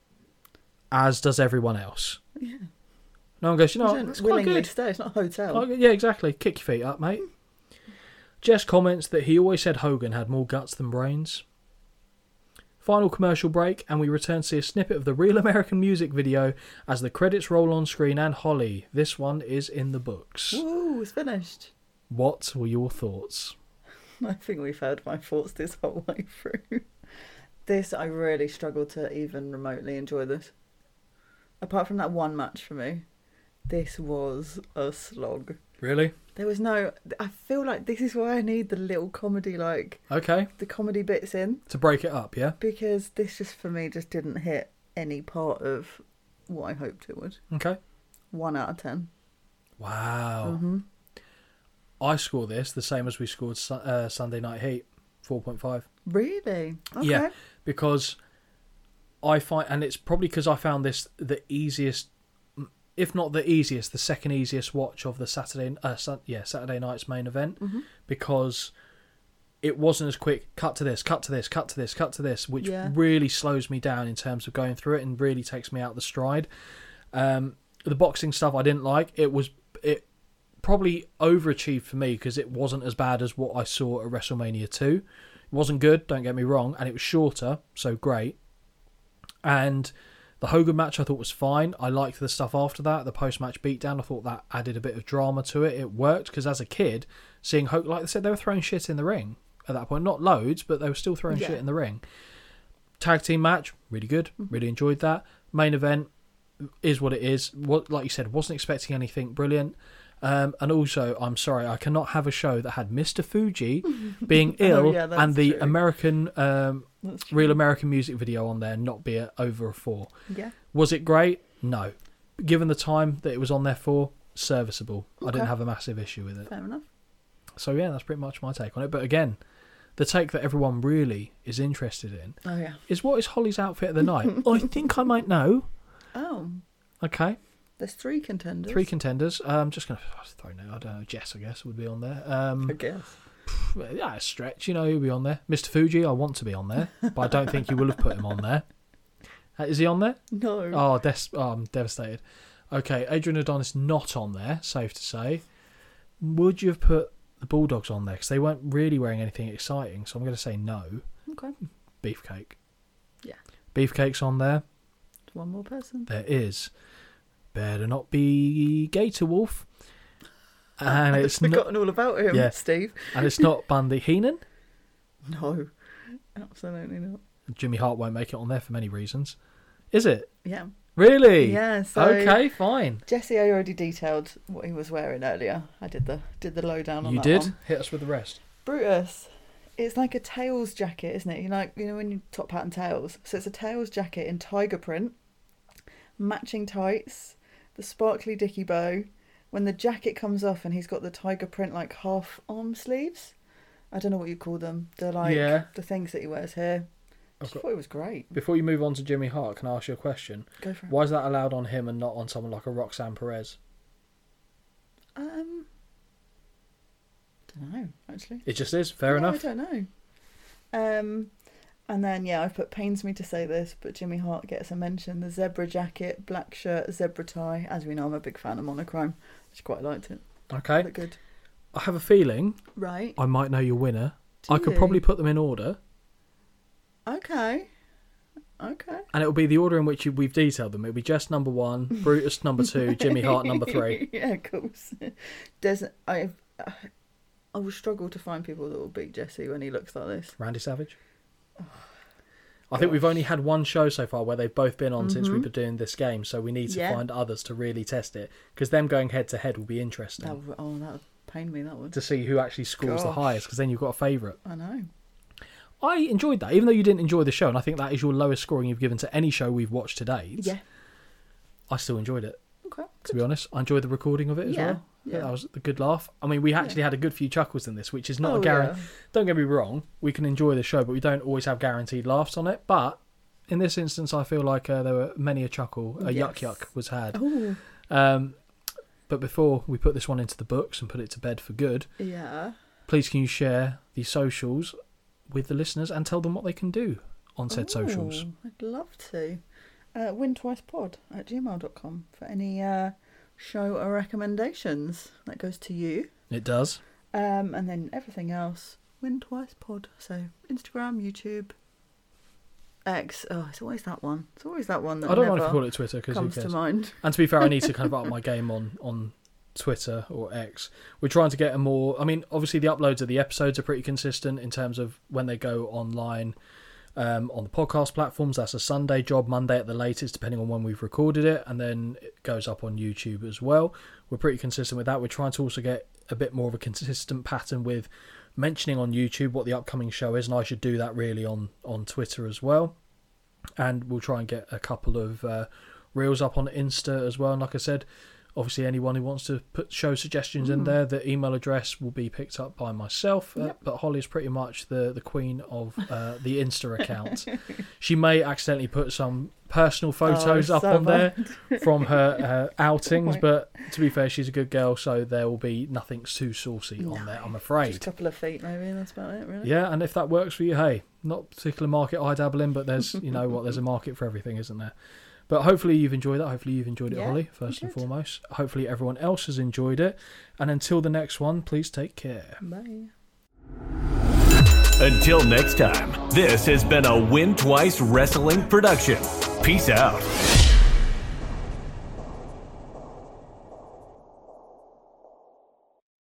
As does everyone else. Yeah. No one goes, it's quite willingly good. stay. It's not a hotel. Yeah, exactly. Kick your feet up, mate. Jess comments that he always said Hogan had more guts than brains. Final commercial break, and we return to see a snippet of the Real American music video as the credits roll on screen, and Holly, this one is in the books. Woo, it's finished. What were your thoughts? I think we've heard my thoughts this whole way through. I really struggled to even remotely enjoy this. Apart from that one match for me, this was a slog. Really? There was no... I feel like this is why I need the little comedy, Okay. the comedy bits in. To break it up, yeah? Because this just, for me, just didn't hit any part of what I hoped it would. Okay. 1 out of 10. Wow. Mm-hmm. I score this the same as we scored Sunday Night Heat, 4.5. Really? Okay. Yeah, because I find, and it's probably because I found this the easiest, if not the easiest, the second easiest watch of the Saturday night's main event, because it wasn't as quick. Cut to this, cut to this, cut to this, cut to this, which really slows me down in terms of going through it and really takes me out the stride. The boxing stuff I didn't like. It probably overachieved for me because it wasn't as bad as what I saw at WrestleMania 2. It wasn't good, don't get me wrong, and it was shorter, so great. And the Hogan match I thought was fine. I liked the stuff after that, the post-match beatdown. I thought that added a bit of drama to it. It worked because as a kid, seeing Hogan, like I said, they were throwing shit in the ring at that point. Not loads, but they were still throwing shit in the ring. Tag team match, really good. Really enjoyed that. Main event is what it is. Like you said, wasn't expecting anything brilliant. And also, I'm sorry, I cannot have a show that had Mr. Fuji being ill and the American, Real American music video on there not be over a 4. Yeah. Was it great? No. Given the time that it was on there for, serviceable. Okay. I didn't have a massive issue with it. Fair enough. So yeah, that's pretty much my take on it. But again, the take that everyone really is interested in is what is Holly's outfit of the night? I think I might know. Oh. Okay. There's 3 contenders. 3 contenders. I'm just going to throw now. I don't know. Jess, I guess, would be on there. I guess. Yeah, a stretch. He'll be on there. Mr. Fuji, I want to be on there, but I don't think you will have put him on there. Is he on there? No. Oh, I'm devastated. Okay, Adrian Adonis not on there, safe to say. Would you have put the Bulldogs on there? Because they weren't really wearing anything exciting, so I'm going to say no. Okay. Beefcake. Yeah. Beefcake's on there. One more person. There is. Better not be Gator Wolf. And I've forgotten all about him, Steve. And it's not Bundy Heenan. No, absolutely not. Jimmy Hart won't make it on there for many reasons. Is it? Yeah. Really? Yeah. So okay, fine. Jesse, I already detailed what he was wearing earlier. I did the lowdown on you that did? one. Hit us with the rest. Brutus. It's like a Tails jacket, isn't it? You know when you top hat and Tails. So it's a Tails jacket in tiger print, matching tights, the sparkly dicky bow. When the jacket comes off and he's got the tiger print like half arm sleeves. I don't know what you call them. They're like the things that he wears here. I thought it was great. Before you move on to Jimmy Hart, can I ask you a question? Go for it. Why is that allowed on him and not on someone like a Roxanne Perez? Don't know, actually. It just is. Fair enough. I don't know. And then, I've put pains me to say this, but Jimmy Hart gets a mention. The zebra jacket, black shirt, zebra tie. As we know, I'm a big fan of monochrome. I just quite liked it. Okay. Looked good. I have a feeling I might know your winner. I could probably put them in order. Okay. And it'll be the order in which we've detailed them. It'll be Jess number 1, Brutus number 2, Jimmy Hart number 3. Yeah, of course. I will struggle to find people that will beat Jesse when he looks like this. Randy Savage? I think we've only had one show so far where they've both been on since we've been doing this game, so we need to find others to really test it, because them going head to head will be interesting. That would pain me, that would. To see who actually scores the highest, because then you've got a favourite. I know. I enjoyed that, even though you didn't enjoy the show, and I think that is your lowest scoring you've given to any show we've watched to date. Yeah. I still enjoyed it. Okay. To be honest, I enjoyed the recording of it as well. Yeah, that was a good laugh. I mean, we actually had a good few chuckles in this, which is not a guarantee. Yeah. Don't get me wrong, we can enjoy the show, but we don't always have guaranteed laughs on it. But in this instance, I feel like there were many a chuckle, a yuck was had. But before we put this one into the books and put it to bed for good, please can you share the socials with the listeners and tell them what they can do on said socials? I'd love to. wintwicepod@gmail.com for any show or recommendations. That goes to you. It does. And then everything else, wintwicepod. So Instagram, YouTube, X. Oh, it's always that one. It's always that one that I don't mind if you call it Twitter because comes to mind. And to be fair, I need to kind of up my game on Twitter or X. We're trying to get a more... I mean, obviously the uploads of the episodes are pretty consistent in terms of when they go online on the podcast platforms. That's a Sunday job, Monday at the latest, depending on when we've recorded it, and then it goes up on YouTube as well. We're pretty consistent with that. We're trying to also get a bit more of a consistent pattern with mentioning on YouTube what the upcoming show is, and I should do that really on Twitter as well. And we'll try and get a couple of reels up on Insta as well. And like I said, obviously anyone who wants to put show suggestions in there, the email address will be picked up by myself. But Holly is pretty much the queen of the Insta account. She may accidentally put some personal photos up on there from her outings, but to be fair, she's a good girl, so there will be nothing too saucy on there, I'm afraid. Just a couple of feet maybe, and that's about it, really. Yeah, and if that works for you, hey, not a particular market I dabble in, but there's, you know what, there's a market for everything, isn't there? But hopefully you've enjoyed that. Hopefully you've enjoyed it, Holly, first and foremost. Hopefully everyone else has enjoyed it. And until the next one, please take care. Bye. Until next time, this has been a Win Twice Wrestling production. Peace out.